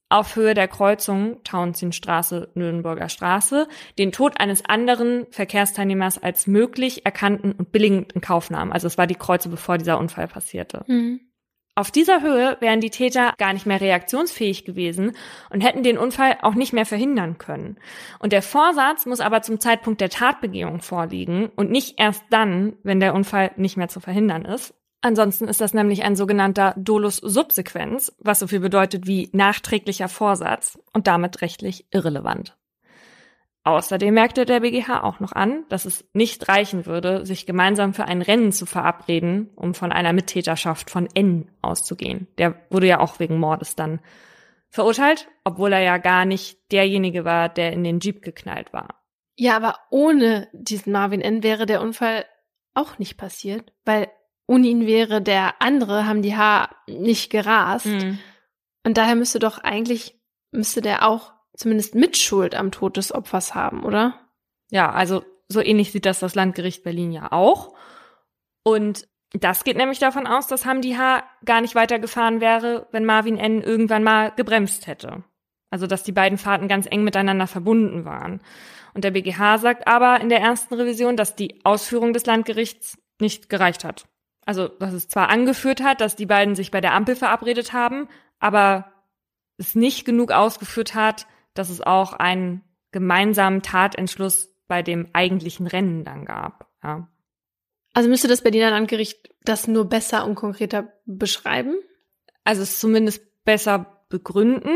auf Höhe der Kreuzung Tauentzienstraße-Nürnberger Straße den Tod eines anderen Verkehrsteilnehmers als möglich erkannten und billigend in Kauf nahmen. Also es war die Kreuze, bevor dieser Unfall passierte. Mhm. Auf dieser Höhe wären die Täter gar nicht mehr reaktionsfähig gewesen und hätten den Unfall auch nicht mehr verhindern können. Und der Vorsatz muss aber zum Zeitpunkt der Tatbegehung vorliegen und nicht erst dann, wenn der Unfall nicht mehr zu verhindern ist. Ansonsten ist das nämlich ein sogenannter Dolus subsequens, was so viel bedeutet wie nachträglicher Vorsatz und damit rechtlich irrelevant. Außerdem merkte der B G H auch noch an, dass es nicht reichen würde, sich gemeinsam für ein Rennen zu verabreden, um von einer Mittäterschaft von N auszugehen. Der wurde ja auch wegen Mordes dann verurteilt, obwohl er ja gar nicht derjenige war, der in den Jeep geknallt war. Ja, aber ohne diesen Marvin N. wäre der Unfall auch nicht passiert, weil ohne ihn wäre der andere Hamdi H. nicht gerast. Mhm. Und daher müsste doch eigentlich, müsste der auch zumindest Mitschuld am Tod des Opfers haben, oder? Ja, also so ähnlich sieht das das Landgericht Berlin ja auch. Und das geht nämlich davon aus, dass Hamdi H. gar nicht weitergefahren wäre, wenn Marvin N. irgendwann mal gebremst hätte. Also dass die beiden Fahrten ganz eng miteinander verbunden waren. Und der B G H sagt aber in der ersten Revision, dass die Ausführung des Landgerichts nicht gereicht hat. Also dass es zwar angeführt hat, dass die beiden sich bei der Ampel verabredet haben, aber es nicht genug ausgeführt hat, dass es auch einen gemeinsamen Tatentschluss bei dem eigentlichen Rennen dann gab. Ja. Also müsste das Berliner Landgericht das nur besser und konkreter beschreiben? Also es zumindest besser begründen,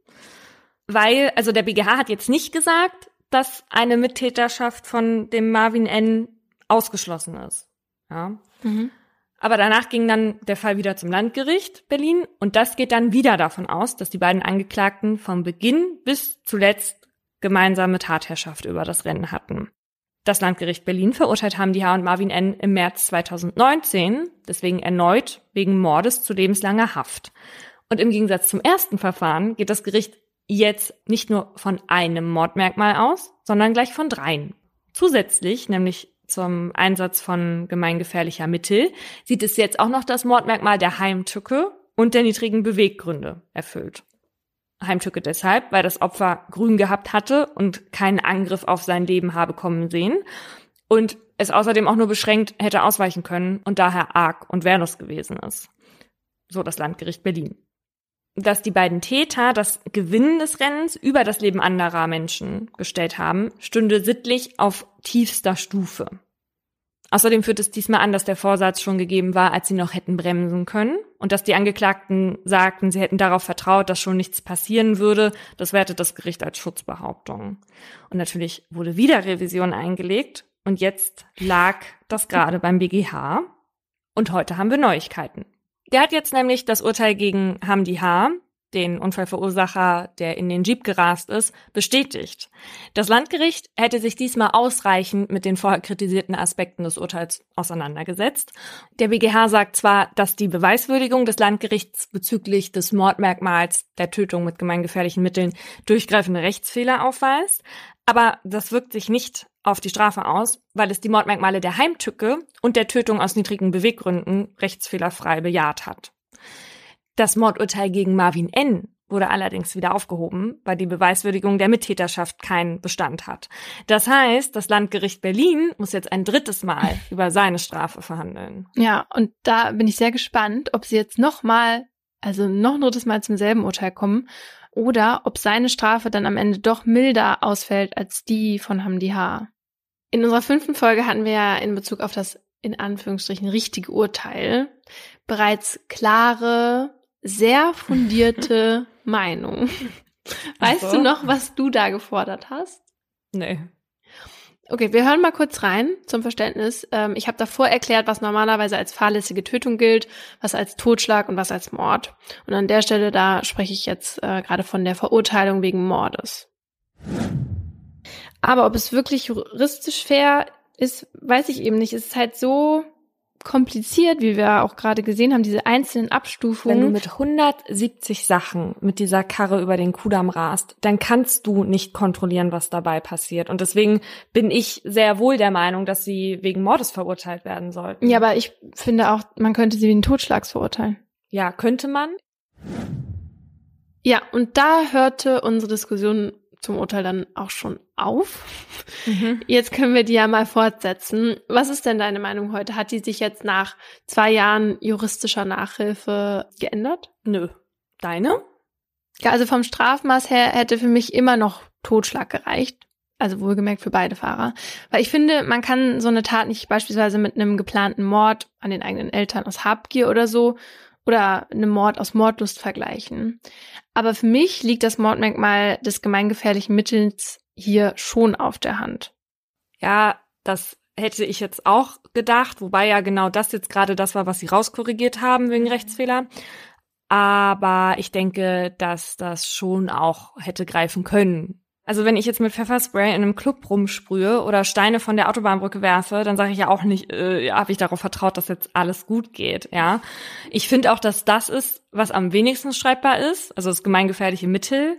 weil, also der B G H hat jetzt nicht gesagt, dass eine Mittäterschaft von dem Marvin N. ausgeschlossen ist. Ja. Mhm. Aber danach ging dann der Fall wieder zum Landgericht Berlin und das geht dann wieder davon aus, dass die beiden Angeklagten vom Beginn bis zuletzt gemeinsame Tatherrschaft über das Rennen hatten. Das Landgericht Berlin verurteilt Hamdi H. und Marvin N. im März zweitausendneunzehn, deswegen erneut wegen Mordes zu lebenslanger Haft. Und im Gegensatz zum ersten Verfahren geht das Gericht jetzt nicht nur von einem Mordmerkmal aus, sondern gleich von dreien. Zusätzlich, nämlich zum Einsatz von gemeingefährlicher Mittel, sieht es jetzt auch noch das Mordmerkmal der Heimtücke und der niedrigen Beweggründe erfüllt. Heimtücke deshalb, weil das Opfer grün gehabt hatte und keinen Angriff auf sein Leben habe kommen sehen und es außerdem auch nur beschränkt hätte ausweichen können und daher arg und wehrlos gewesen ist. So das Landgericht Berlin. Dass die beiden Täter das Gewinnen des Rennens über das Leben anderer Menschen gestellt haben, stünde sittlich auf tiefster Stufe. Außerdem führt es diesmal an, dass der Vorsatz schon gegeben war, als sie noch hätten bremsen können und dass die Angeklagten sagten, sie hätten darauf vertraut, dass schon nichts passieren würde. Das wertet das Gericht als Schutzbehauptung. Und natürlich wurde wieder Revision eingelegt und jetzt lag das gerade beim B G H. Und heute haben wir Neuigkeiten. Der hat jetzt nämlich das Urteil gegen Hamdi H., den Unfallverursacher, der in den Jeep gerast ist, bestätigt. Das Landgericht hätte sich diesmal ausreichend mit den vorher kritisierten Aspekten des Urteils auseinandergesetzt. Der B G H sagt zwar, dass die Beweiswürdigung des Landgerichts bezüglich des Mordmerkmals der Tötung mit gemeingefährlichen Mitteln durchgreifende Rechtsfehler aufweist, aber das wirkt sich nicht auf die Strafe aus, weil es die Mordmerkmale der Heimtücke und der Tötung aus niedrigen Beweggründen rechtsfehlerfrei bejaht hat. Das Mordurteil gegen Marvin N. wurde allerdings wieder aufgehoben, weil die Beweiswürdigung der Mittäterschaft keinen Bestand hat. Das heißt, das Landgericht Berlin muss jetzt ein drittes Mal über seine Strafe verhandeln. Ja, und da bin ich sehr gespannt, ob sie jetzt nochmal, also noch ein drittes Mal zum selben Urteil kommen oder ob seine Strafe dann am Ende doch milder ausfällt als die von Hamdi H. In unserer fünften Folge hatten wir ja in Bezug auf das in Anführungsstrichen richtige Urteil bereits klare, sehr fundierte Meinung. Weißt Also. du noch, was du da gefordert hast? Nee. Okay, wir hören mal kurz rein zum Verständnis. Ähm, ich habe davor erklärt, was normalerweise als fahrlässige Tötung gilt, was als Totschlag und was als Mord. Und an der Stelle, da spreche ich jetzt äh, gerade von der Verurteilung wegen Mordes. Aber ob es wirklich juristisch fair ist, weiß ich eben nicht. Es ist halt so kompliziert, wie wir auch gerade gesehen haben, diese einzelnen Abstufungen. Wenn du mit hundertsiebzig Sachen mit dieser Karre über den Kudamm rast, dann kannst du nicht kontrollieren, was dabei passiert. Und deswegen bin ich sehr wohl der Meinung, dass sie wegen Mordes verurteilt werden sollten. Ja, aber ich finde auch, man könnte sie wegen Totschlags verurteilen. Ja, könnte man. Ja, und da hörte unsere Diskussion zum Urteil dann auch schon auf. Mhm. Jetzt können wir die ja mal fortsetzen. Was ist denn deine Meinung heute? Hat die sich jetzt nach zwei Jahren juristischer Nachhilfe geändert? Nö. Deine? Ja, also vom Strafmaß her hätte für mich immer noch Totschlag gereicht. Also wohlgemerkt für beide Fahrer. Weil ich finde, man kann so eine Tat nicht beispielsweise mit einem geplanten Mord an den eigenen Eltern aus Habgier oder so oder einem Mord aus Mordlust vergleichen. Aber für mich liegt das Mordmerkmal des gemeingefährlichen Mittels hier schon auf der Hand. Ja, das hätte ich jetzt auch gedacht, wobei ja genau das jetzt gerade das war, was sie rauskorrigiert haben wegen Rechtsfehler. Aber ich denke, dass das schon auch hätte greifen können. Also wenn ich jetzt mit Pfefferspray in einem Club rumsprühe oder Steine von der Autobahnbrücke werfe, dann sage ich ja auch nicht, äh, habe ich darauf vertraut, dass jetzt alles gut geht. Ja, ich finde auch, dass das ist, was am wenigsten streitbar ist. Also das gemeingefährliche Mittel,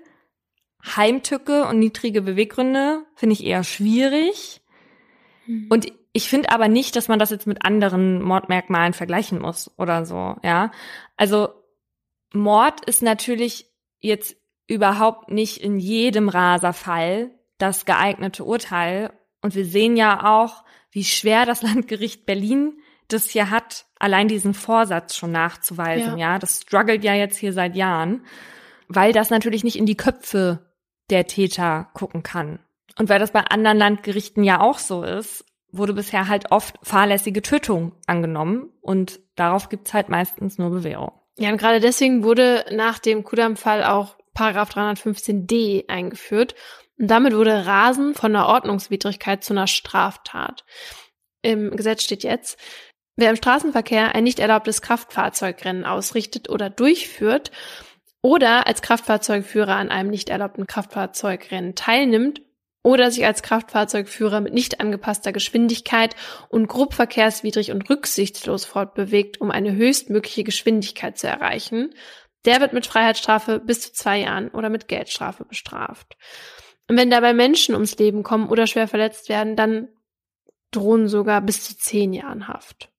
Heimtücke und niedrige Beweggründe finde ich eher schwierig. Mhm. Und ich finde aber nicht, dass man das jetzt mit anderen Mordmerkmalen vergleichen muss oder so. Ja, also Mord ist natürlich jetzt überhaupt nicht in jedem Raserfall das geeignete Urteil. Und wir sehen ja auch, wie schwer das Landgericht Berlin das hier hat, allein diesen Vorsatz schon nachzuweisen. Ja, ja? Das struggelt ja jetzt hier seit Jahren, weil das natürlich nicht in die Köpfe der Täter gucken kann. Und weil das bei anderen Landgerichten ja auch so ist, wurde bisher halt oft fahrlässige Tötung angenommen. Und darauf gibt's halt meistens nur Bewährung. Ja, und gerade deswegen wurde nach dem Kudamm-Fall auch Paragraph dreihundertfünfzehn d eingeführt. Und damit wurde Rasen von einer Ordnungswidrigkeit zu einer Straftat. Im Gesetz steht jetzt, wer im Straßenverkehr ein nicht erlaubtes Kraftfahrzeugrennen ausrichtet oder durchführt oder als Kraftfahrzeugführer an einem nicht erlaubten Kraftfahrzeugrennen teilnimmt oder sich als Kraftfahrzeugführer mit nicht angepasster Geschwindigkeit und grob verkehrswidrig und rücksichtslos fortbewegt, um eine höchstmögliche Geschwindigkeit zu erreichen, der wird mit Freiheitsstrafe bis zu zwei Jahren oder mit Geldstrafe bestraft. Und wenn dabei Menschen ums Leben kommen oder schwer verletzt werden, dann drohen sogar bis zu zehn Jahren Haft.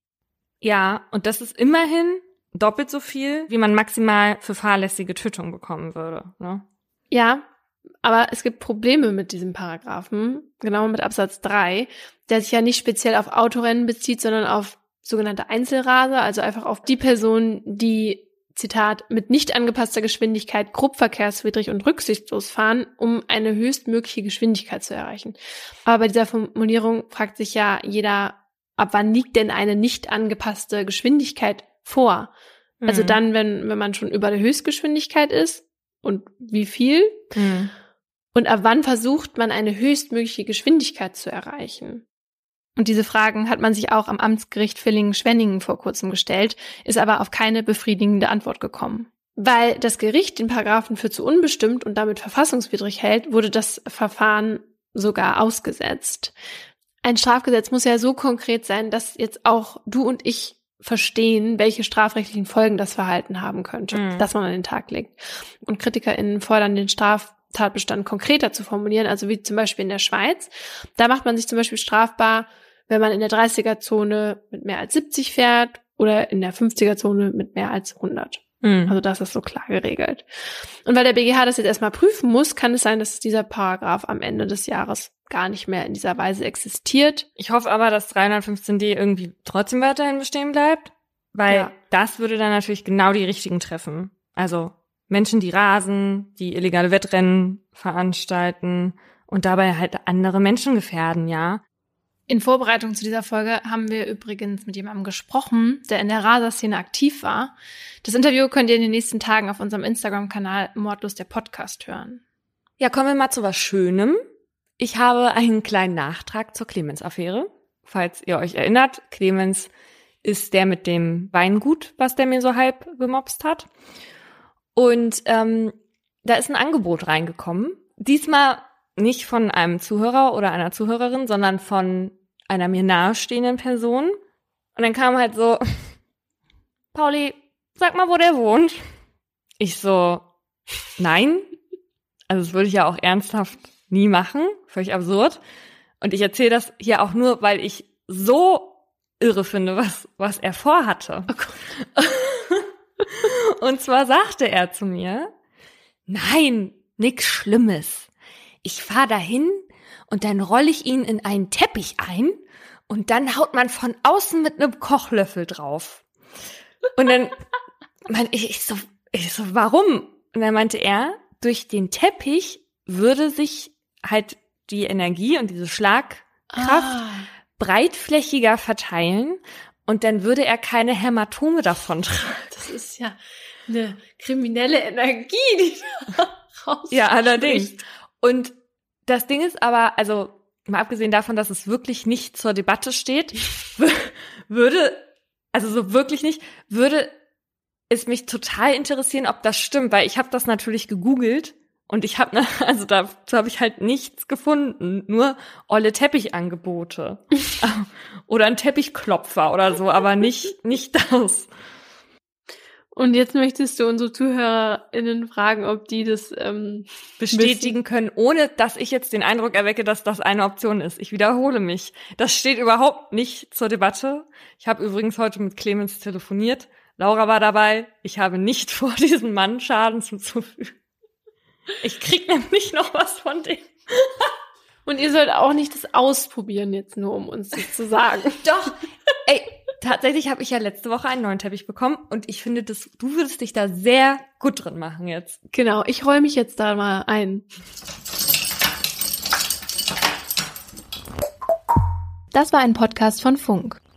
Ja, und das ist immerhin doppelt so viel, wie man maximal für fahrlässige Tötung bekommen würde, ne? Ja, aber es gibt Probleme mit diesem Paragraphen, genau mit Absatz drei, der sich ja nicht speziell auf Autorennen bezieht, sondern auf sogenannte Einzelraser, also einfach auf die Personen, die Zitat, mit nicht angepasster Geschwindigkeit grob verkehrswidrig und rücksichtslos fahren, um eine höchstmögliche Geschwindigkeit zu erreichen. Aber bei dieser Formulierung fragt sich ja jeder, ab wann liegt denn eine nicht angepasste Geschwindigkeit vor? Mhm. Also dann, wenn, wenn man schon über der Höchstgeschwindigkeit ist und wie viel? Mhm. Und ab wann versucht man eine höchstmögliche Geschwindigkeit zu erreichen? Und diese Fragen hat man sich auch am Amtsgericht Villingen-Schwenningen vor kurzem gestellt, ist aber auf keine befriedigende Antwort gekommen. Weil das Gericht den Paragraphen für zu unbestimmt und damit verfassungswidrig hält, wurde das Verfahren sogar ausgesetzt. Ein Strafgesetz muss ja so konkret sein, dass jetzt auch du und ich verstehen, welche strafrechtlichen Folgen das Verhalten haben könnte, mhm. das man an den Tag legt. Und KritikerInnen fordern den Straftatbestand konkreter zu formulieren, also wie zum Beispiel in der Schweiz. Da macht man sich zum Beispiel strafbar, wenn man in der dreißiger-Zone mit mehr als siebzig fährt oder in der fünfziger-Zone mit mehr als hundert. Mhm. Also das ist so klar geregelt. Und weil der B G H das jetzt erstmal prüfen muss, kann es sein, dass dieser Paragraph am Ende des Jahres gar nicht mehr in dieser Weise existiert. Ich hoffe aber, dass dreihundertfünfzehn d irgendwie trotzdem weiterhin bestehen bleibt, weil ja. das würde dann natürlich genau die richtigen treffen. Also Menschen, die rasen, die illegale Wettrennen veranstalten und dabei halt andere Menschen gefährden, ja. In Vorbereitung zu dieser Folge haben wir übrigens mit jemandem gesprochen, der in der Raser-Szene aktiv war. Das Interview könnt ihr in den nächsten Tagen auf unserem Instagram-Kanal Mordlos der Podcast hören. Ja, kommen wir mal zu was Schönem. Ich habe einen kleinen Nachtrag zur Clemens-Affäre. Falls ihr euch erinnert, Clemens ist der mit dem Weingut, was der mir so halb gemobst hat. Und ähm, da ist ein Angebot reingekommen. Diesmal nicht von einem Zuhörer oder einer Zuhörerin, sondern von einer mir nahestehenden Person. Und dann kam halt so, Pauli, sag mal, wo der wohnt. Ich so, nein. Also das würde ich ja auch ernsthaft nie machen. Völlig absurd. Und ich erzähle das hier auch nur, weil ich so irre finde, was, was er vorhatte. Oh Gott. Und zwar sagte er zu mir, nein, nix Schlimmes. Ich fahr dahin und dann rolle ich ihn in einen Teppich ein und dann haut man von außen mit einem Kochlöffel drauf. Und dann meinte ich, ich so, ich so, warum? Und dann meinte er, durch den Teppich würde sich halt die Energie und diese Schlagkraft ah. breitflächiger verteilen und dann würde er keine Hämatome davon tragen. Das ist ja eine kriminelle Energie, die da rauskommt. Ja, allerdings. Und das Ding ist aber, also mal abgesehen davon, dass es wirklich nicht zur Debatte steht, würde, also so wirklich nicht, würde es mich total interessieren, ob das stimmt, weil ich habe das natürlich gegoogelt und ich habe, also dazu habe ich halt nichts gefunden, nur olle Teppichangebote oder ein Teppichklopfer oder so, aber nicht nicht das. Und jetzt möchtest du unsere ZuhörerInnen fragen, ob die das ähm, bestätigen wissen können, ohne dass ich jetzt den Eindruck erwecke, dass das eine Option ist. Ich wiederhole mich. Das steht überhaupt nicht zur Debatte. Ich habe übrigens heute mit Clemens telefoniert. Laura war dabei. Ich habe nicht vor, diesem Mann Schaden zuzufügen. Ich krieg nämlich noch was von dem. Und ihr sollt auch nicht das ausprobieren jetzt nur, um uns das zu sagen. Doch, ey, tatsächlich habe ich ja letzte Woche einen neuen Teppich bekommen und ich finde, das, du würdest dich da sehr gut drin machen jetzt. Genau, ich räume mich jetzt da mal ein. Das war ein Podcast von Funk.